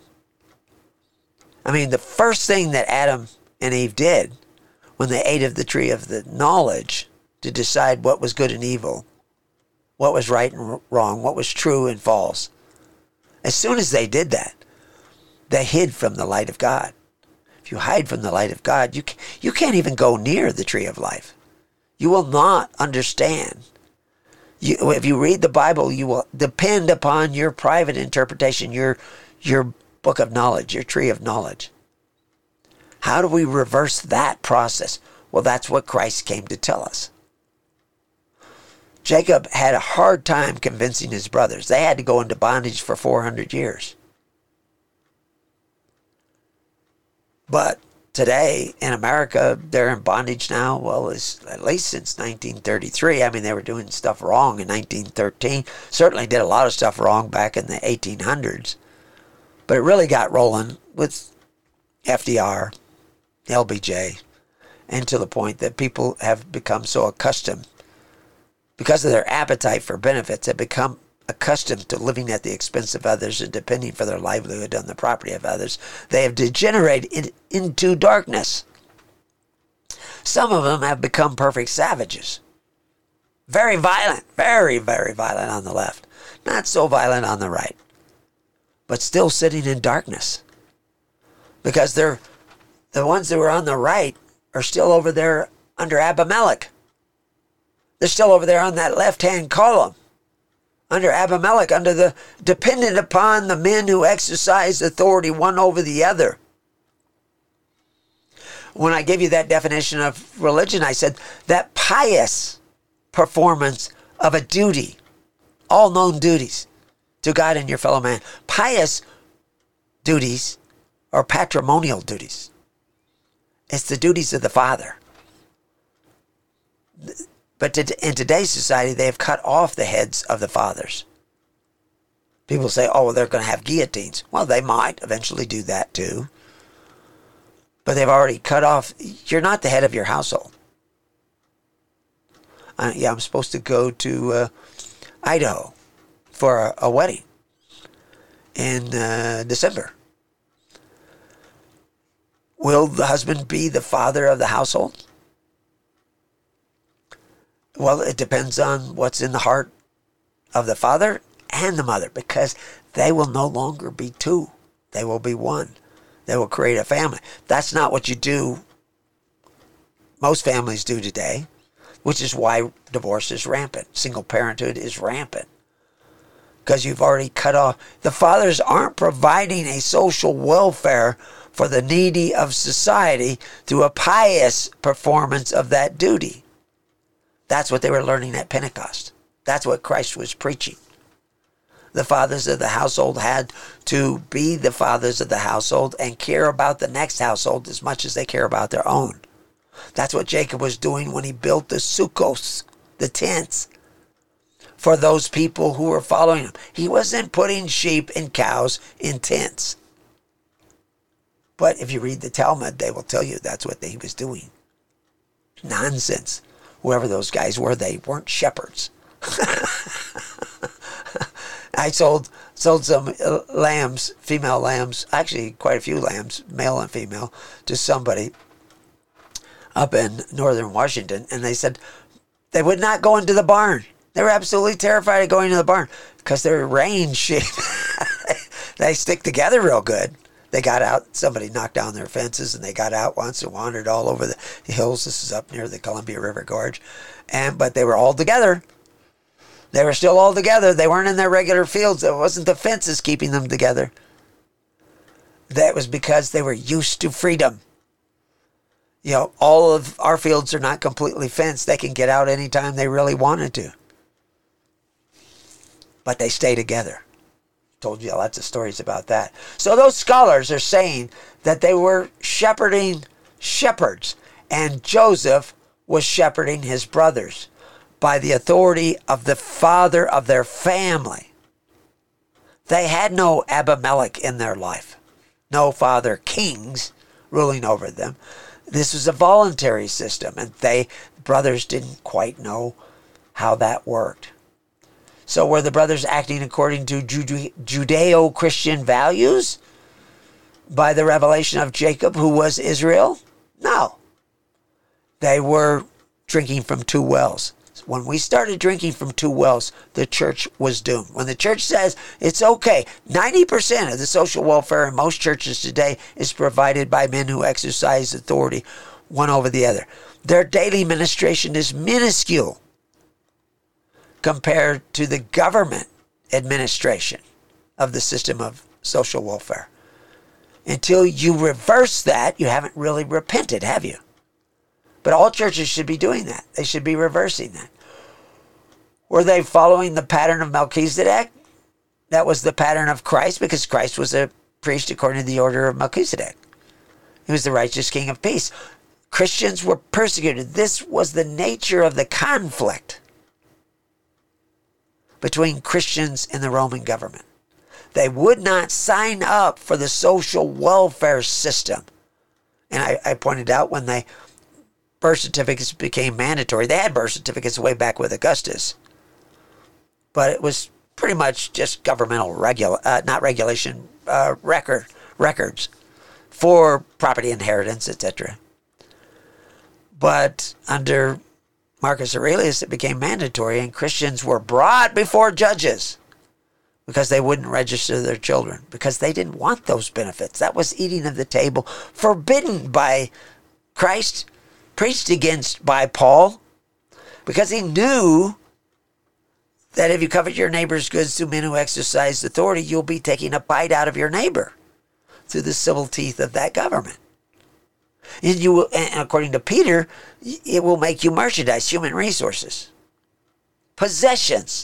The first thing that Adam and Eve did when they ate of the tree of the knowledge to decide what was good and evil, what was right and wrong, what was true and false, as soon as they did that, they hid from the light of God. If you hide from the light of God, you can't even go near the tree of life. You will not understand. If you read the Bible, you will depend upon your private interpretation, your book of knowledge, your tree of knowledge. How do we reverse that process? Well, that's what Christ came to tell us. Jacob had a hard time convincing his brothers. They had to go into bondage for 400 years. But today in America, they're in bondage now. Well, it's at least since 1933. They were doing stuff wrong in 1913. Certainly did a lot of stuff wrong back in the 1800s. But it really got rolling with FDR, LBJ, and to the point that people have become so accustomed, because of their appetite for benefits, have become accustomed to living at the expense of others and depending for their livelihood on the property of others. They have degenerated into darkness. Some of them have become perfect savages. Very violent, very, very violent on the left. Not so violent on the right. But still sitting in darkness. Because the ones that were on the right are still over there under Abimelech. They're still over there on that left-hand column under Abimelech, under the dependent upon the men who exercised authority one over the other. When I gave you that definition of religion, I said that pious performance of a duty, all known duties to God and your fellow man. Pious duties are patrimonial duties. It's the duties of the father. But in today's society, they have cut off the heads of the fathers. People say, oh, well, they're going to have guillotines. Well, they might eventually do that too. But they've already cut off. You're not the head of your household. I'm supposed to go to Idaho for a wedding in December. Will the husband be the father of the household? Well, it depends on what's in the heart of the father and the mother, because they will no longer be two. They will be one. They will create a family. That's not what you do. Most families do today, which is why divorce is rampant. Single parenthood is rampant. Because you've already cut off. The fathers aren't providing a social welfare for the needy of society through a pious performance of that duty. That's what they were learning at Pentecost. That's what Christ was preaching. The fathers of the household had to be the fathers of the household and care about the next household as much as they care about their own. That's what Jacob was doing when he built the sukkos, the tents, for those people who were following him. He wasn't putting sheep and cows in tents. But if you read the Talmud, they will tell you that's what he was doing. Nonsense. Whoever those guys were, they weren't shepherds. I sold some lambs, female lambs, actually quite a few lambs, male and female, to somebody up in northern Washington, and they said they would not go into the barn. They were absolutely terrified of going into the barn because they're range sheep. They stick together real good. They got out, somebody knocked down their fences, and they got out once and wandered all over the hills. This is up near the Columbia River Gorge. But they were all together. They were still all together. They weren't in their regular fields. It wasn't the fences keeping them together. That was because they were used to freedom. You know, all of our fields are not completely fenced. They can get out anytime they really wanted to. But they stay together. Told you lots of stories about that. So those scholars are saying that they were shepherding shepherds, and Joseph was shepherding his brothers by the authority of the father of their family. They had no Abimelech in their life, no father kings ruling over them. This was a voluntary system, and brothers didn't quite know how that worked. So were the brothers acting according to Judeo-Christian values by the revelation of Jacob, who was Israel? No. They were drinking from two wells. When we started drinking from two wells, the church was doomed. When the church says it's okay, 90% of the social welfare in most churches today is provided by men who exercise authority one over the other. Their daily ministration is minuscule compared to the government administration of the system of social welfare. Until you reverse that, you haven't really repented, have you? But all churches should be doing that. They should be reversing that. Were they following the pattern of Melchizedek? That was the pattern of Christ, because Christ was a priest according to the order of Melchizedek. He was the righteous king of peace. Christians were persecuted. This was the nature of the conflict between Christians and the Roman government. They would not sign up for the social welfare system. And I pointed out when birth certificates became mandatory, they had birth certificates way back with Augustus. But it was pretty much just governmental records for property inheritance, etc. But under Marcus Aurelius, it became mandatory, and Christians were brought before judges because they wouldn't register their children, because they didn't want those benefits. That was eating of the table, forbidden by Christ, preached against by Paul, because he knew that if you covet your neighbor's goods through men who exercise authority, you'll be taking a bite out of your neighbor through the civil teeth of that government. And you will, and according to Peter, it will make you merchandise, human resources, possessions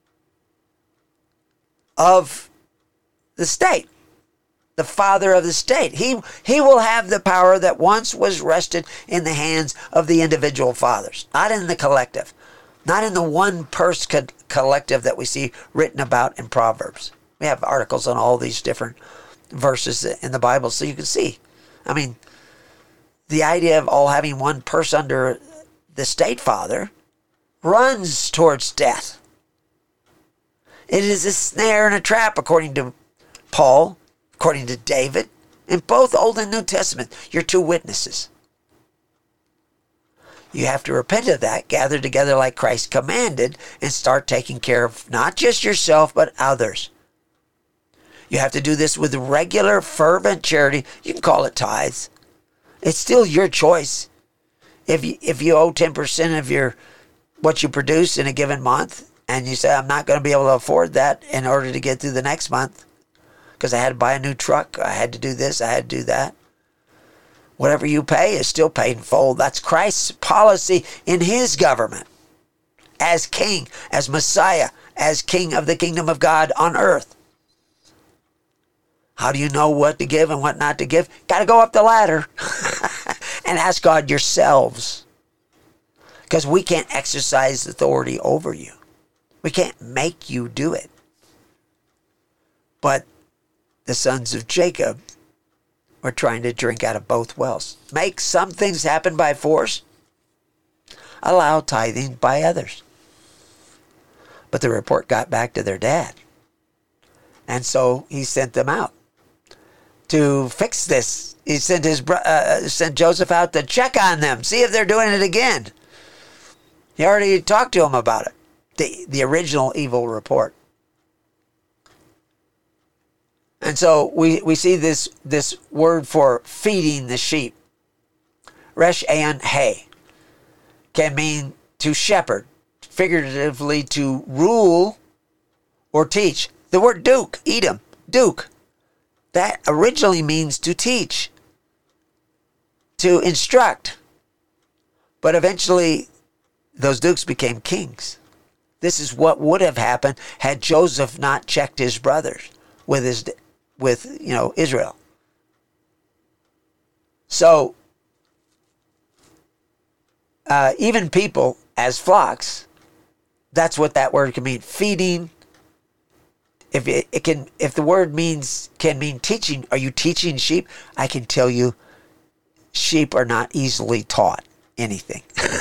of the state, the father of the state. He will have the power that once was rested in the hands of the individual fathers, not in the collective, not in the one-person collective that we see written about in Proverbs. We have articles on all these different verses in the Bible, so you can see. I mean, the idea of all having one purse under the state father runs towards death. It is a snare and a trap, according to Paul, according to David, in both Old and New Testament. You're two witnesses. You have to repent of that, gather together like Christ commanded, and start taking care of not just yourself, but others. You have to do this with regular, fervent charity. You can call it tithes. It's still your choice. If you owe 10% of what you produce in a given month, and you say, I'm not going to be able to afford that in order to get through the next month, because I had to buy a new truck, I had to do this, I had to do that. Whatever you pay is still paid in full. That's Christ's policy in his government. As king, as Messiah, as king of the kingdom of God on earth. How do you know what to give and what not to give? Got to go up the ladder and ask God yourselves. Because we can't exercise authority over you. We can't make you do it. But the sons of Jacob were trying to drink out of both wells. Make some things happen by force. Allow tithing by others. But the report got back to their dad. And so he sent them out to fix this. He sent sent Joseph out to check on them, see if they're doing it again. He already talked to them about it. The original evil report. And so we see this word for feeding the sheep. Resh and hay can mean to shepherd, figuratively to rule or teach. The word duke, Edom, duke, that originally means to teach, to instruct. But eventually those dukes became kings. This is what would have happened had Joseph not checked his brothers with Israel. So even people as flocks, that's what that word can mean. Feeding. If the word can mean teaching, are you teaching sheep? I can tell you, sheep are not easily taught anything.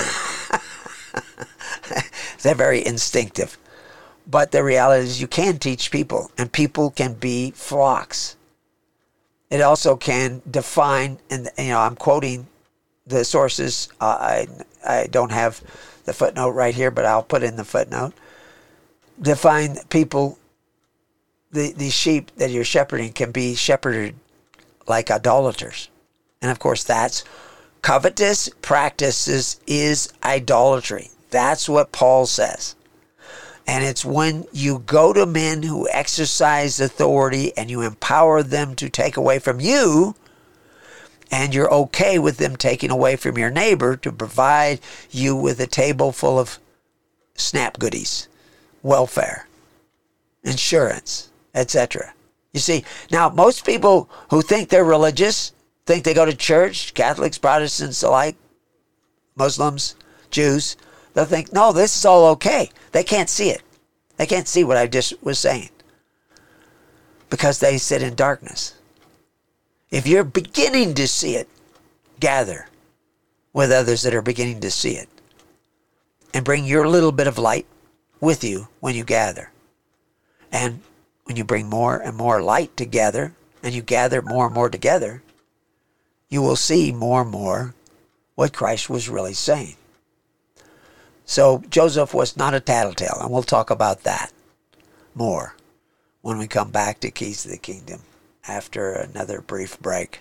They're very instinctive. But the reality is you can teach people, and people can be flocks. It also can define, and I'm quoting the sources. I don't have the footnote right here, but I'll put in the footnote. Define people, the sheep that you're shepherding can be shepherded like idolaters. And of course that's covetous practices is idolatry. That's what Paul says. And it's when you go to men who exercise authority and you empower them to take away from you, and you're okay with them taking away from your neighbor to provide you with a table full of SNAP goodies, welfare, insurance, etc. You see, now most people who think they're religious, think they go to church, Catholics, Protestants alike, Muslims, Jews, they'll think, no, this is all okay. They can't see it. They can't see what I just was saying. Because they sit in darkness. If you're beginning to see it, gather with others that are beginning to see it. And bring your little bit of light with you when you gather. And when you bring more and more light together, and you gather more and more together, you will see more and more what Christ was really saying. So Joseph was not a tattletale, and we'll talk about that more when we come back to Keys to the Kingdom after another brief break.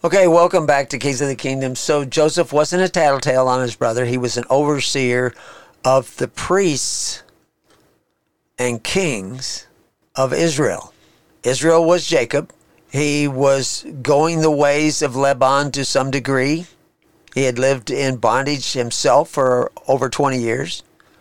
Okay, welcome back to Keys of the Kingdom. So Joseph wasn't a tattletale on his brother. He was an overseer of the priests and kings of Israel. Israel was Jacob. He was going the ways of Laban to some degree. He had lived in bondage himself for over 20 years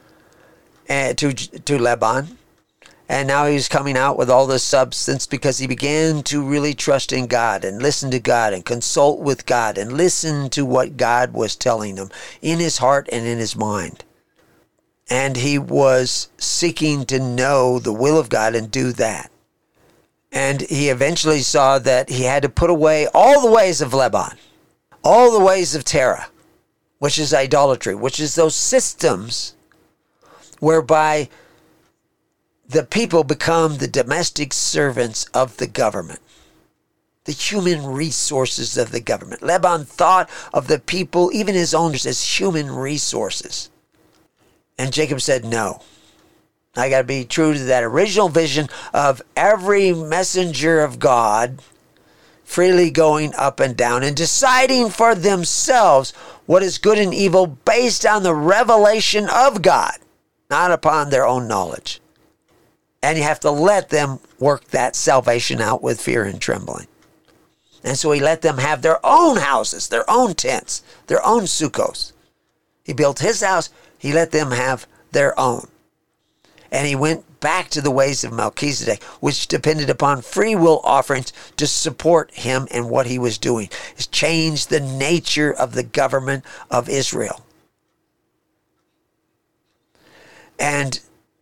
to Laban. And now he's coming out with all this substance because he began to really trust in God and listen to God and consult with God and listen to what God was telling him in his heart and in his mind. And he was seeking to know the will of God and do that. And he eventually saw that he had to put away all the ways of Laban, all the ways of Terah, which is idolatry, which is those systems whereby the people become the domestic servants of the government, the human resources of the government. Laban thought of the people, even his owners, as human resources. And Jacob said, no, I got to be true to that original vision of every messenger of God freely going up and down and deciding for themselves what is good and evil based on the revelation of God, not upon their own knowledge. And you have to let them work that salvation out with fear and trembling. And so he let them have their own houses, their own tents, their own sukkos. He built his house. He let them have their own. And he went back to the ways of Melchizedek, which depended upon free will offerings to support him and what he was doing. It's changed the nature of the government of Israel. And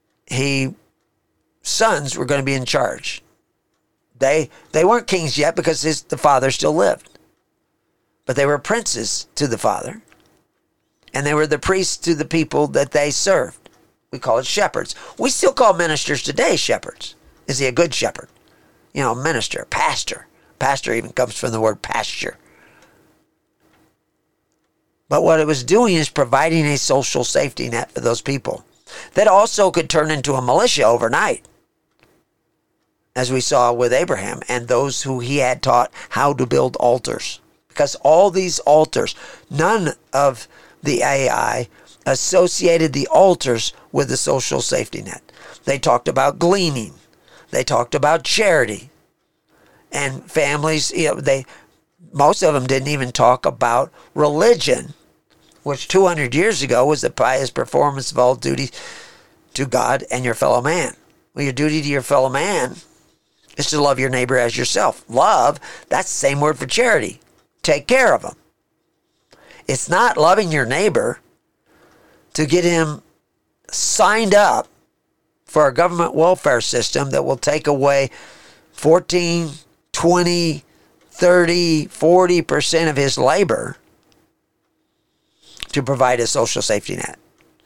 sons were going to be in charge. They weren't kings yet because the father still lived. But they were princes to the father. And they were the priests to the people that they served. We call it shepherds. We still call ministers today shepherds. Is he a good shepherd? Minister, pastor. Pastor even comes from the word pasture. But what it was doing is providing a social safety net for those people that also could turn into a militia overnight, as we saw with Abraham and those who he had taught how to build altars. Because all these altars, none of the AI associated the altars with the social safety net. They talked about gleaning. They talked about charity. And families, most of them didn't even talk about religion, which 200 years ago was the pious performance of all duty to God and your fellow man. Well, your duty to your fellow man is to love your neighbor as yourself. Love, that's the same word for charity. Take care of them. It's not loving your neighbor to get him signed up for a government welfare system that will take away 14, 20, 30, 40% of his labor to provide a social safety net.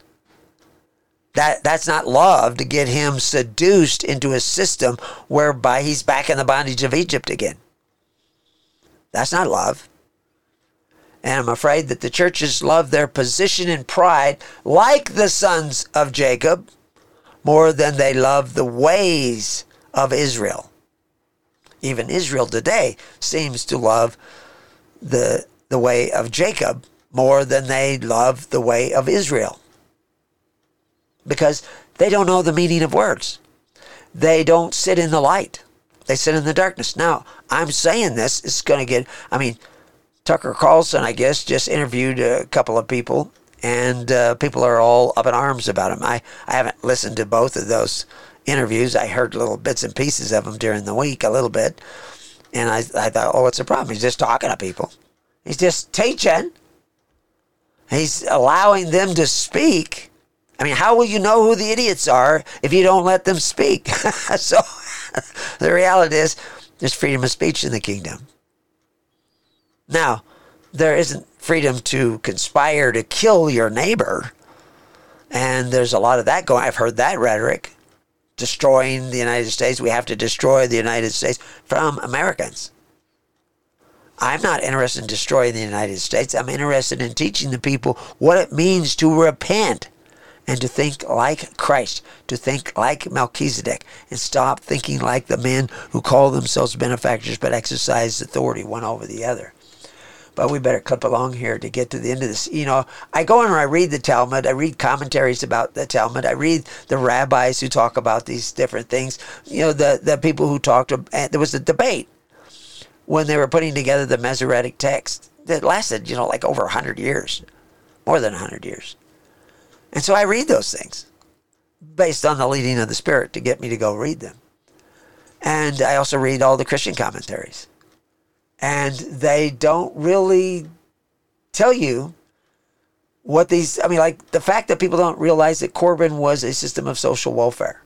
That's not love, to get him seduced into a system whereby he's back in the bondage of Egypt again. That's not love. And I'm afraid that the churches love their position and pride, like the sons of Jacob, more than they love the ways of Israel. Even Israel today seems to love the way of Jacob more than they love the way of Israel. Because they don't know the meaning of words. They don't sit in the light. They sit in the darkness. Now, I'm saying this, it's going to get, Tucker Carlson, I guess, just interviewed a couple of people, and people are all up in arms about him. I haven't listened to both of those interviews. I heard little bits and pieces of them during the week, a little bit, and I thought, what's the problem? He's just talking to people. He's just teaching. He's allowing them to speak. How will you know who the idiots are if you don't let them speak? So the reality is there's freedom of speech in the kingdom. Now, there isn't freedom to conspire to kill your neighbor. And there's a lot of that going. I've heard that rhetoric. Destroying the United States. We have to destroy the United States from Americans. I'm not interested in destroying the United States. I'm interested in teaching the people what it means to repent and to think like Christ, to think like Melchizedek, and stop thinking like the men who call themselves benefactors but exercise authority one over the other. But we better clip along here to get to the end of this. You know, I go in and I read the Talmud. I read commentaries about the Talmud. I read the rabbis who talk about these different things. You know, the people who talked. There was a debate when they were putting together the Masoretic text that lasted, you know, like over 100 years, more than 100 years. And so I read those things based on the leading of the Spirit to get me to go read them. And I also read all the Christian commentaries. And they don't really tell you what these, I mean, like the fact that people don't realize that Corban was a system of social welfare.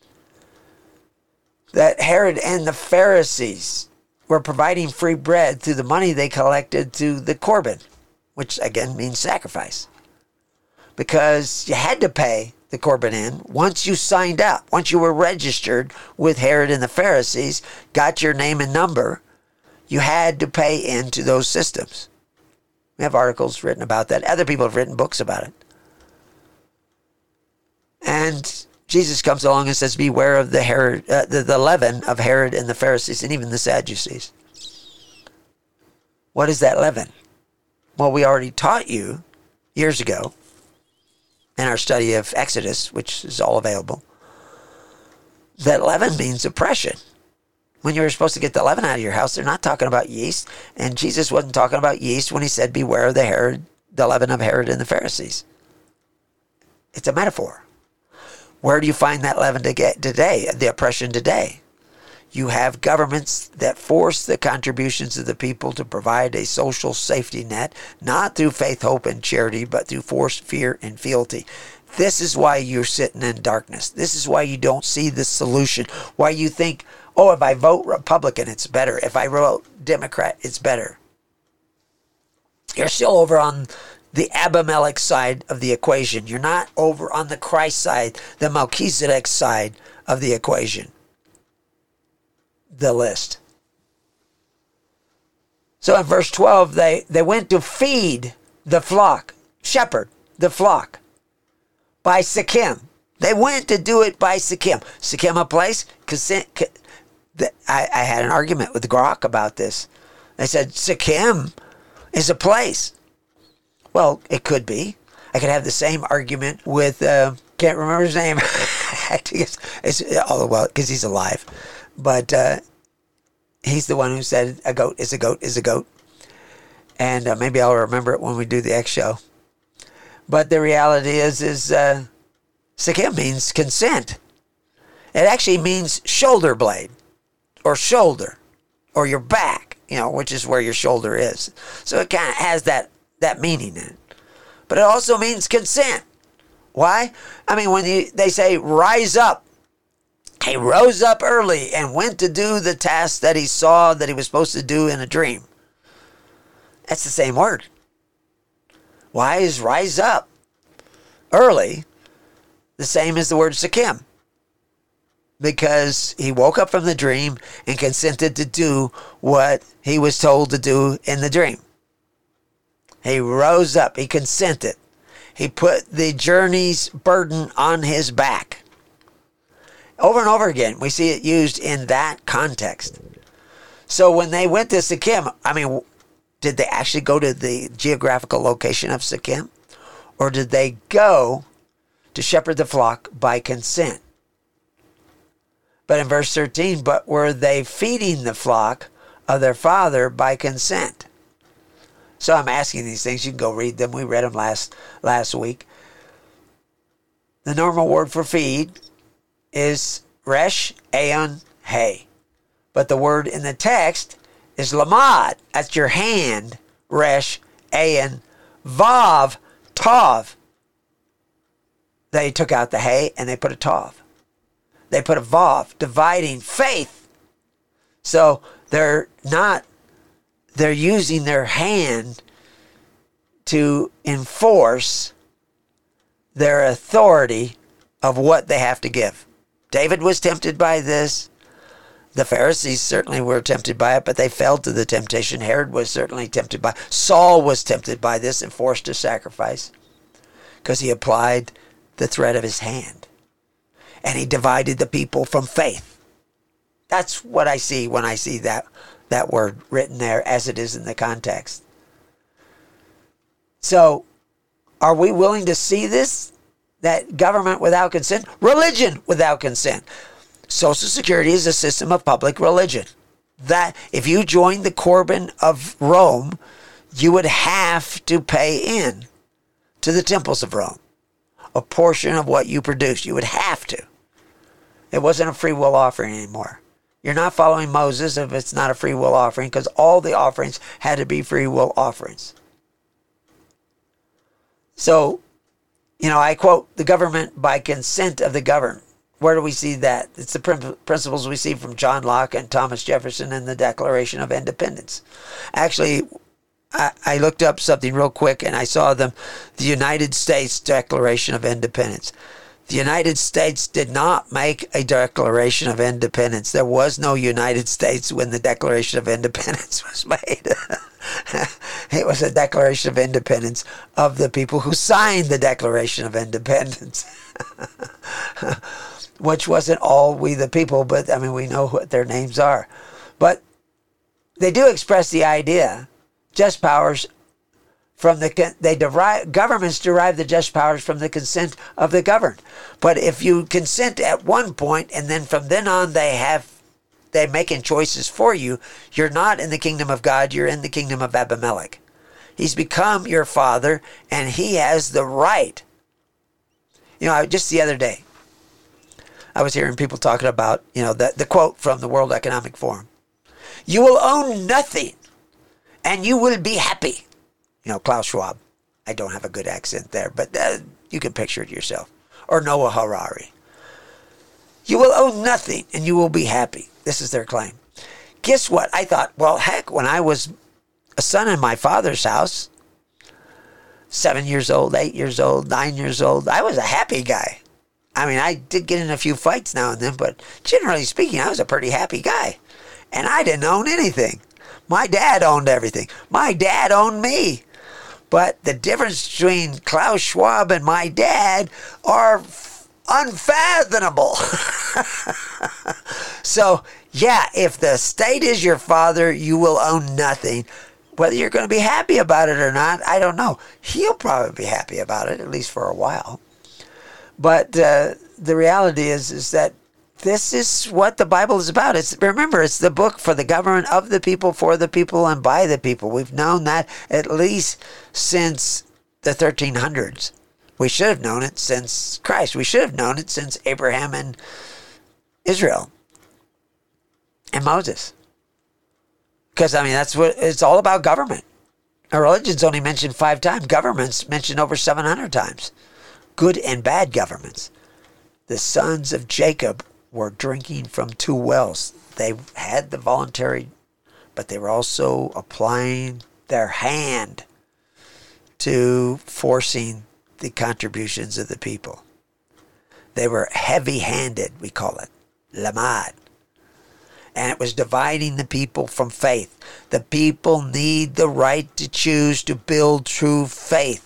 That Herod and the Pharisees were providing free bread through the money they collected to the Corban, which again means sacrifice. Because you had to pay the Corban in once you signed up, once you were registered with Herod and the Pharisees, got your name and number, you had to pay into those systems. We have articles written about that. Other people have written books about it. And Jesus comes along and says, beware of the leaven of Herod and the Pharisees and even the Sadducees. What is that leaven? Well, we already taught you years ago in our study of Exodus, which is all available, that leaven means oppression. When you were supposed to get the leaven out of your house, they're not talking about yeast. And Jesus wasn't talking about yeast when he said, beware of the leaven of Herod and the Pharisees. It's a metaphor. Where do you find that leaven today, the oppression today? You have governments that force the contributions of the people to provide a social safety net, not through faith, hope, and charity, but through force, fear, and fealty. This is why you're sitting in darkness. This is why you don't see the solution. Why you think, oh, if I vote Republican, it's better. If I vote Democrat, it's better. You're still over on the Abimelech side of the equation. You're not over on the Christ side, the Melchizedek side of the equation. The list. So in verse 12, they went to feed the flock, shepherd the flock, by Shechem. They went to do it by Shechem. Shechem, a place? I had an argument with Grok about this. They said Shechem is a place. Well, it could be. I could have the same argument with, can't remember his name. Because he's alive. But he's the one who said a goat is a goat is a goat. And maybe I'll remember it when we do the X show. But the reality is Shechem means consent. It actually means shoulder blade or shoulder or your back, which is where your shoulder is. So it kind of has that meaning in it. But it also means consent. Why? I mean, when they say rise up, he rose up early and went to do the task that he saw that he was supposed to do in a dream. That's the same word. Why is rise up early the same as the word Shechem? Because he woke up from the dream and consented to do what he was told to do in the dream. He rose up. He consented. He put the journey's burden on his back. Over and over again, we see it used in that context. So when they went to Shechem, I mean, did they actually go to the geographical location of Shechem? Or did they go to shepherd the flock by consent? But in verse 13, but were they feeding the flock of their father by consent? So I'm asking these things. You can go read them. We read them last week. The normal word for feed is resh, ayon, hay. But the word in the text is lamad. That's your hand. Resh, ayon, vav, tav. They took out the hay and they put a tav. They put a vav, dividing faith. So they're using their hand to enforce their authority of what they have to give. David was tempted by this. The Pharisees certainly were tempted by it, but they fell to the temptation. Herod was certainly tempted by it. Saul was tempted by this and forced to sacrifice because he applied the thread of his hand. And he divided the people from faith. That's what I see when I see that word written there as it is in the context. So, are we willing to see this? That government without consent? Religion without consent. Social Security is a system of public religion. That if you joined the Corbin of Rome, you would have to pay in to the temples of Rome a portion of what you produced. You would have to. It wasn't a free will offering anymore. You're not following Moses if it's not a free will offering, because all the offerings had to be free will offerings. So, I quote, the government by consent of the governed. Where do we see that? It's the principles we see from John Locke and Thomas Jefferson in the Declaration of Independence. Actually, I looked up something real quick and I saw the United States Declaration of Independence. The United States did not make a Declaration of Independence. There was no United States when the Declaration of Independence was made. It was a Declaration of Independence of the people who signed the Declaration of Independence. Which wasn't all we the people, but we know what their names are. But they do express the idea, just powers governments derive the just powers from the consent of the governed. But if you consent at one point and then from then on they're making choices for you, you're not in the kingdom of God, you're in the kingdom of Abimelech. He's become your father and he has the right. Just the other day, I was hearing people talking about, the quote from the World Economic Forum. You will own nothing and you will be happy. Klaus Schwab. I don't have a good accent there, but you can picture it yourself. Or Noah Harari. You will own nothing and you will be happy. This is their claim. Guess what? I thought, well, heck, when I was a son in my father's house, 7 years old, 8 years old, 9 years old, I was a happy guy. I did get in a few fights now and then, but generally speaking, I was a pretty happy guy. And I didn't own anything. My dad owned everything. My dad owned me. But the difference between Klaus Schwab and my dad are unfathomable. So, yeah, if the state is your father, you will own nothing. Whether you're going to be happy about it or not, I don't know. He'll probably be happy about it, at least for a while. But the reality is that this is what the Bible is about. Remember, it's the book for the government of the people, for the people, and by the people. We've known that at least since the 1300s. We should have known it since Christ. We should have known it since Abraham and Israel and Moses. Because, that's what it's all about, government. Our religion's only mentioned 5 times. Government's mentioned over 700 times. Good and bad governments. The sons of Jacob were drinking from 2 wells. They had the voluntary, but they were also applying their hand to forcing the contributions of the people. They were heavy-handed, we call it, lamad. And it was dividing the people from faith. The people need the right to choose to build true faith.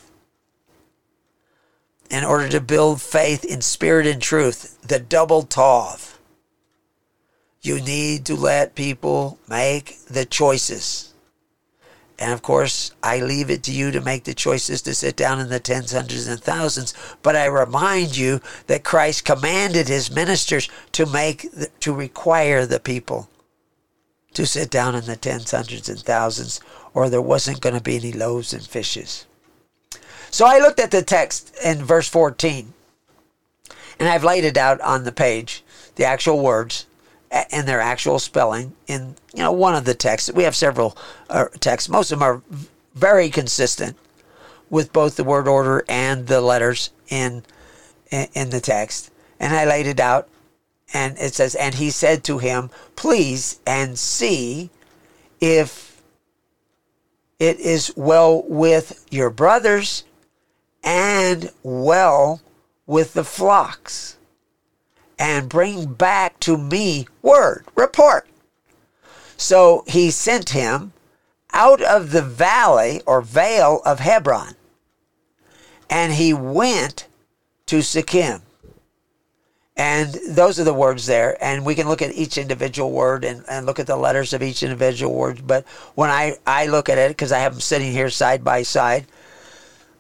In order to build faith in spirit and truth, the double tov, you need to let people make the choices. And of course, I leave it to you to make the choices to sit down in the tens, hundreds, and thousands. But I remind you that Christ commanded his ministers to require the people to sit down in the tens, hundreds, and thousands, or there wasn't going to be any loaves and fishes. So I looked at the text in verse 14, and I've laid it out on the page, the actual words and their actual spelling in one of the texts. We have several texts. Most of them are very consistent with both the word order and the letters in the text. And I laid it out, and it says, and he said to him, please and see if it is well with your brothers and well with the flocks, and bring back to me report. So he sent him out of the valley or vale of Hebron, and he went to Shechem. And those are the words there, and we can look at each individual word and look at the letters of each individual word. But when I look at it, because I have them sitting here side by side,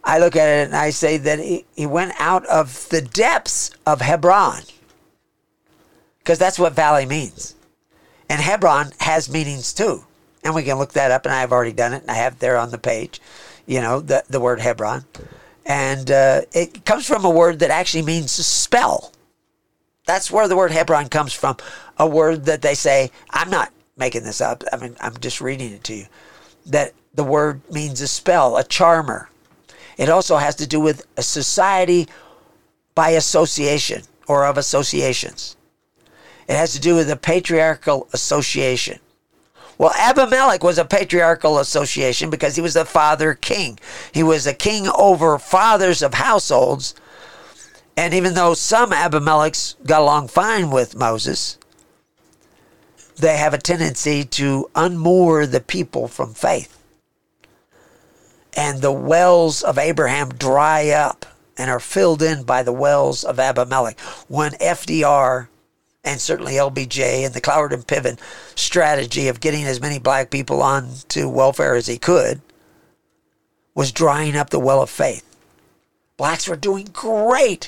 I look at it and I say that he went out of the depths of Hebron, because that's what valley means. And Hebron has meanings too. And we can look that up, and I've already done it, and I have it there on the page, the word Hebron. And it comes from a word that actually means spell. That's where the word Hebron comes from, a word that they say, I'm not making this up, I mean, I'm just reading it to you, that the word means a spell, a charmer. It also has to do with a society by association or of associations. It has to do with a patriarchal association. Well, Abimelech was a patriarchal association because he was the father king. He was a king over fathers of households. And even though some Abimelechs got along fine with Moses, they have a tendency to unmoor the people from faith. And the wells of Abraham dry up and are filled in by the wells of Abimelech. When FDR and certainly LBJ and the Cloward and Piven strategy of getting as many black people on to welfare as he could was drying up the well of faith. Blacks were doing great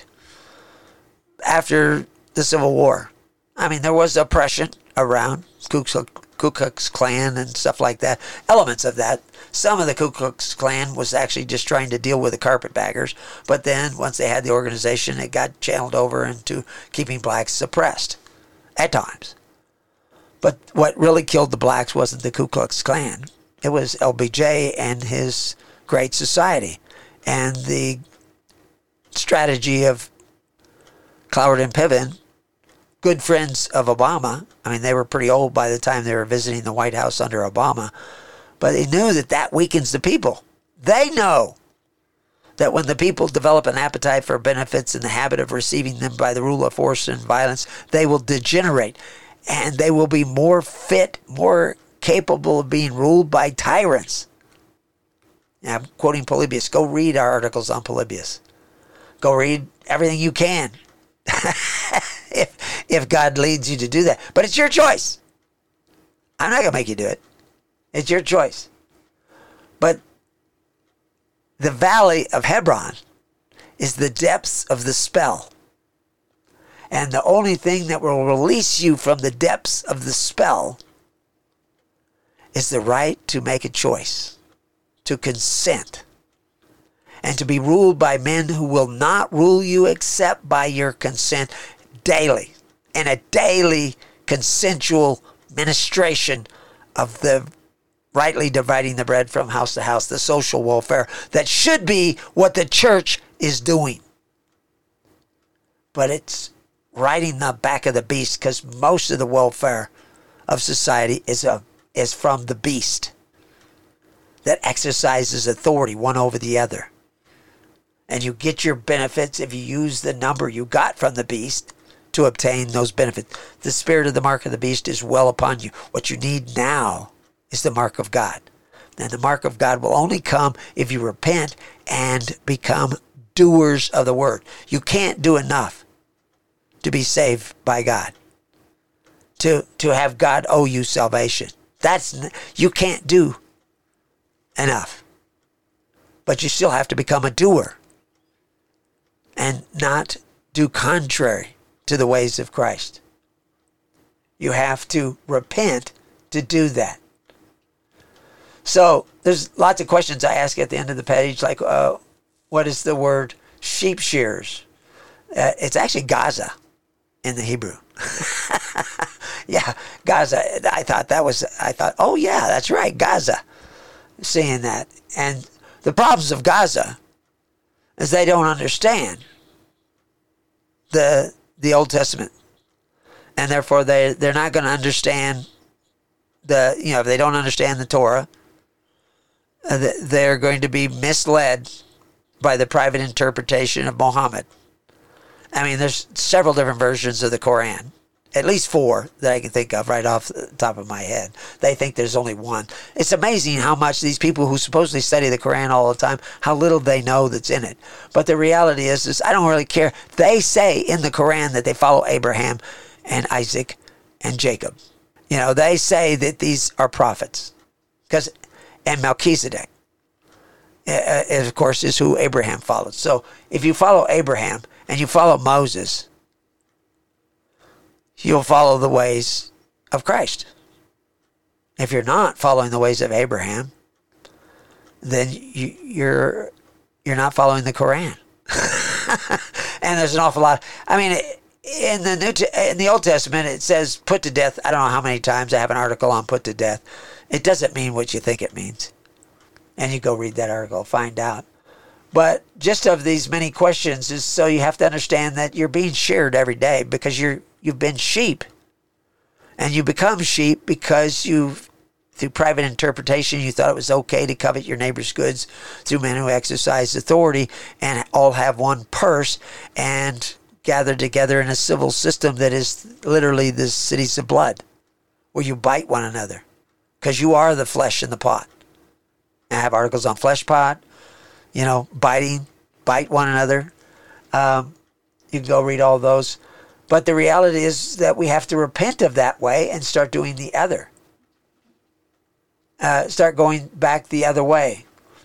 after the Civil War. I mean, there was oppression around, Ku Klux Klan and stuff like that, elements of that. Some of the Ku Klux Klan was actually just trying to deal with the carpetbaggers, but then once they had the organization, it got channeled over into keeping blacks suppressed at times. But what really killed the blacks wasn't the Ku Klux Klan. It was LBJ and his Great Society and the strategy of Cloward and Piven, good friends of Obama. I mean, they were pretty old by the time they were visiting the White House under Obama. But they knew that that weakens the people. They know that when the people develop an appetite for benefits and the habit of receiving them by the rule of force and violence, they will degenerate. And they will be more fit, more capable of being ruled by tyrants. Now, I'm quoting Polybius. Go read our articles on Polybius. Go read everything you can. if God leads you to do that. But it's your choice. I'm not going to make you do it. It's your choice. But the valley of Hebron is the depths of the spell. And the only thing that will release you from the depths of the spell is the right to make a choice, to consent, and to be ruled by men who will not rule you except by your consent daily, in a daily consensual ministration of the rightly dividing the bread from house to house, the social welfare that should be what the church is doing. But it's riding the back of the beast, because most of the welfare of society is from the beast that exercises authority one over the other. And you get your benefits if you use the number you got from the beast to obtain those benefits. The spirit of the mark of the beast is well upon you. What you need now is the mark of God. And the mark of God will only come if you repent and become doers of the word. You can't do enough to be saved by God, to have God owe you salvation. You can't do enough. But you still have to become a doer and not do contrary to the ways of Christ. You have to repent to do that. So there's lots of questions I ask at the end of the page, like what is the word sheep shearers? It's actually Gaza in the Hebrew. Yeah, Gaza. I thought, oh yeah, that's right, Gaza. Seeing that. And the problems of Gaza is they don't understand the Old Testament. And therefore they're not going to understand if they don't understand the Torah, they're going to be misled by the private interpretation of Muhammad. I mean, there's several different versions of the Quran. At least 4 that I can think of right off the top of my head. They think there's only one. It's amazing how much these people who supposedly study the Quran all the time, how little they know that's in it. But the reality is I don't really care. They say in the Quran that they follow Abraham and Isaac and Jacob. They say that these are prophets. And Melchizedek. of course, is who Abraham followed. So if you follow Abraham and you follow Moses, you'll follow the ways of Christ. If you're not following the ways of Abraham, then you're not following the Quran. And there's an awful lot. I mean, in the Old Testament, it says put to death. I don't know how many times. I have an article on put to death. It doesn't mean what you think it means. And you go read that article, find out. But just of these many questions is so you have to understand that you're being sheared every day because you've been sheep. And you become sheep because through private interpretation, you thought it was okay to covet your neighbor's goods through men who exercise authority and all have one purse and gather together in a civil system that is literally the cities of blood, where you bite one another because you are the flesh in the pot. I have articles on flesh pot, bite one another. You can go read all those. But the reality is that we have to repent of that way and start doing the other. Start going back the other way.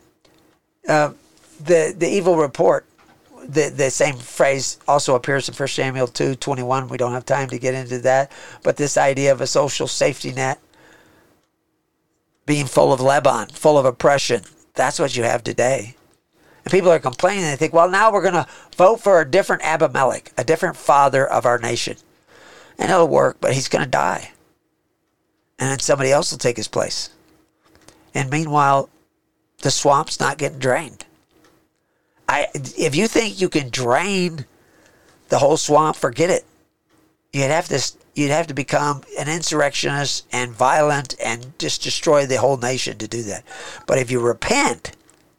The evil report, the same phrase also appears in 1 Samuel 2:21. We don't have time to get into that. But this idea of a social safety net being full of Lebanon, full of oppression, that's what you have today. And people are complaining. They think, well, now we're going to vote for a different Abimelech, a different father of our nation. And it'll work, but he's going to die. And then somebody else will take his place. And meanwhile, the swamp's not getting drained. If you think you can drain the whole swamp, forget it. You'd have to become an insurrectionist and violent and just destroy the whole nation to do that. But if you repent,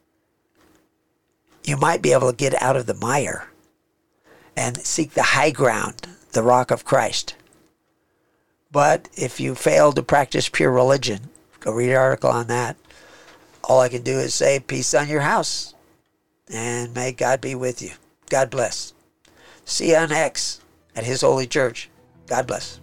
you might be able to get out of the mire and seek the high ground, the rock of Christ. But if you fail to practice pure religion, go read an article on that. All I can do is say peace on your house. And may God be with you. God bless. See you on X at His Holy Church. God bless.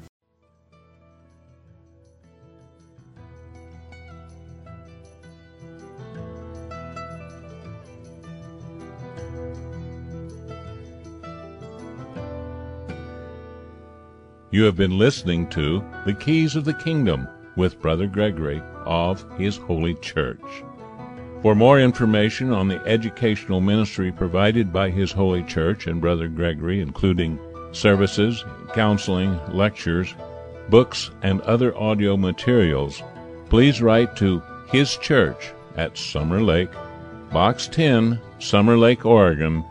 You have been listening to The Keys of the Kingdom with Brother Gregory of His Holy Church. For more information on the educational ministry provided by His Holy Church and Brother Gregory, including services, counseling, lectures, books, and other audio materials, please write to His Church at Summer Lake, Box 10, Summer Lake, Oregon,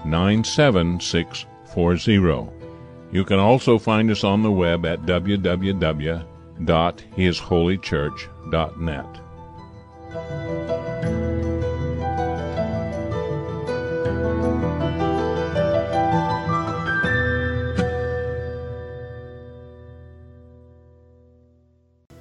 97640. You can also find us on the web at www.hisholychurch.net.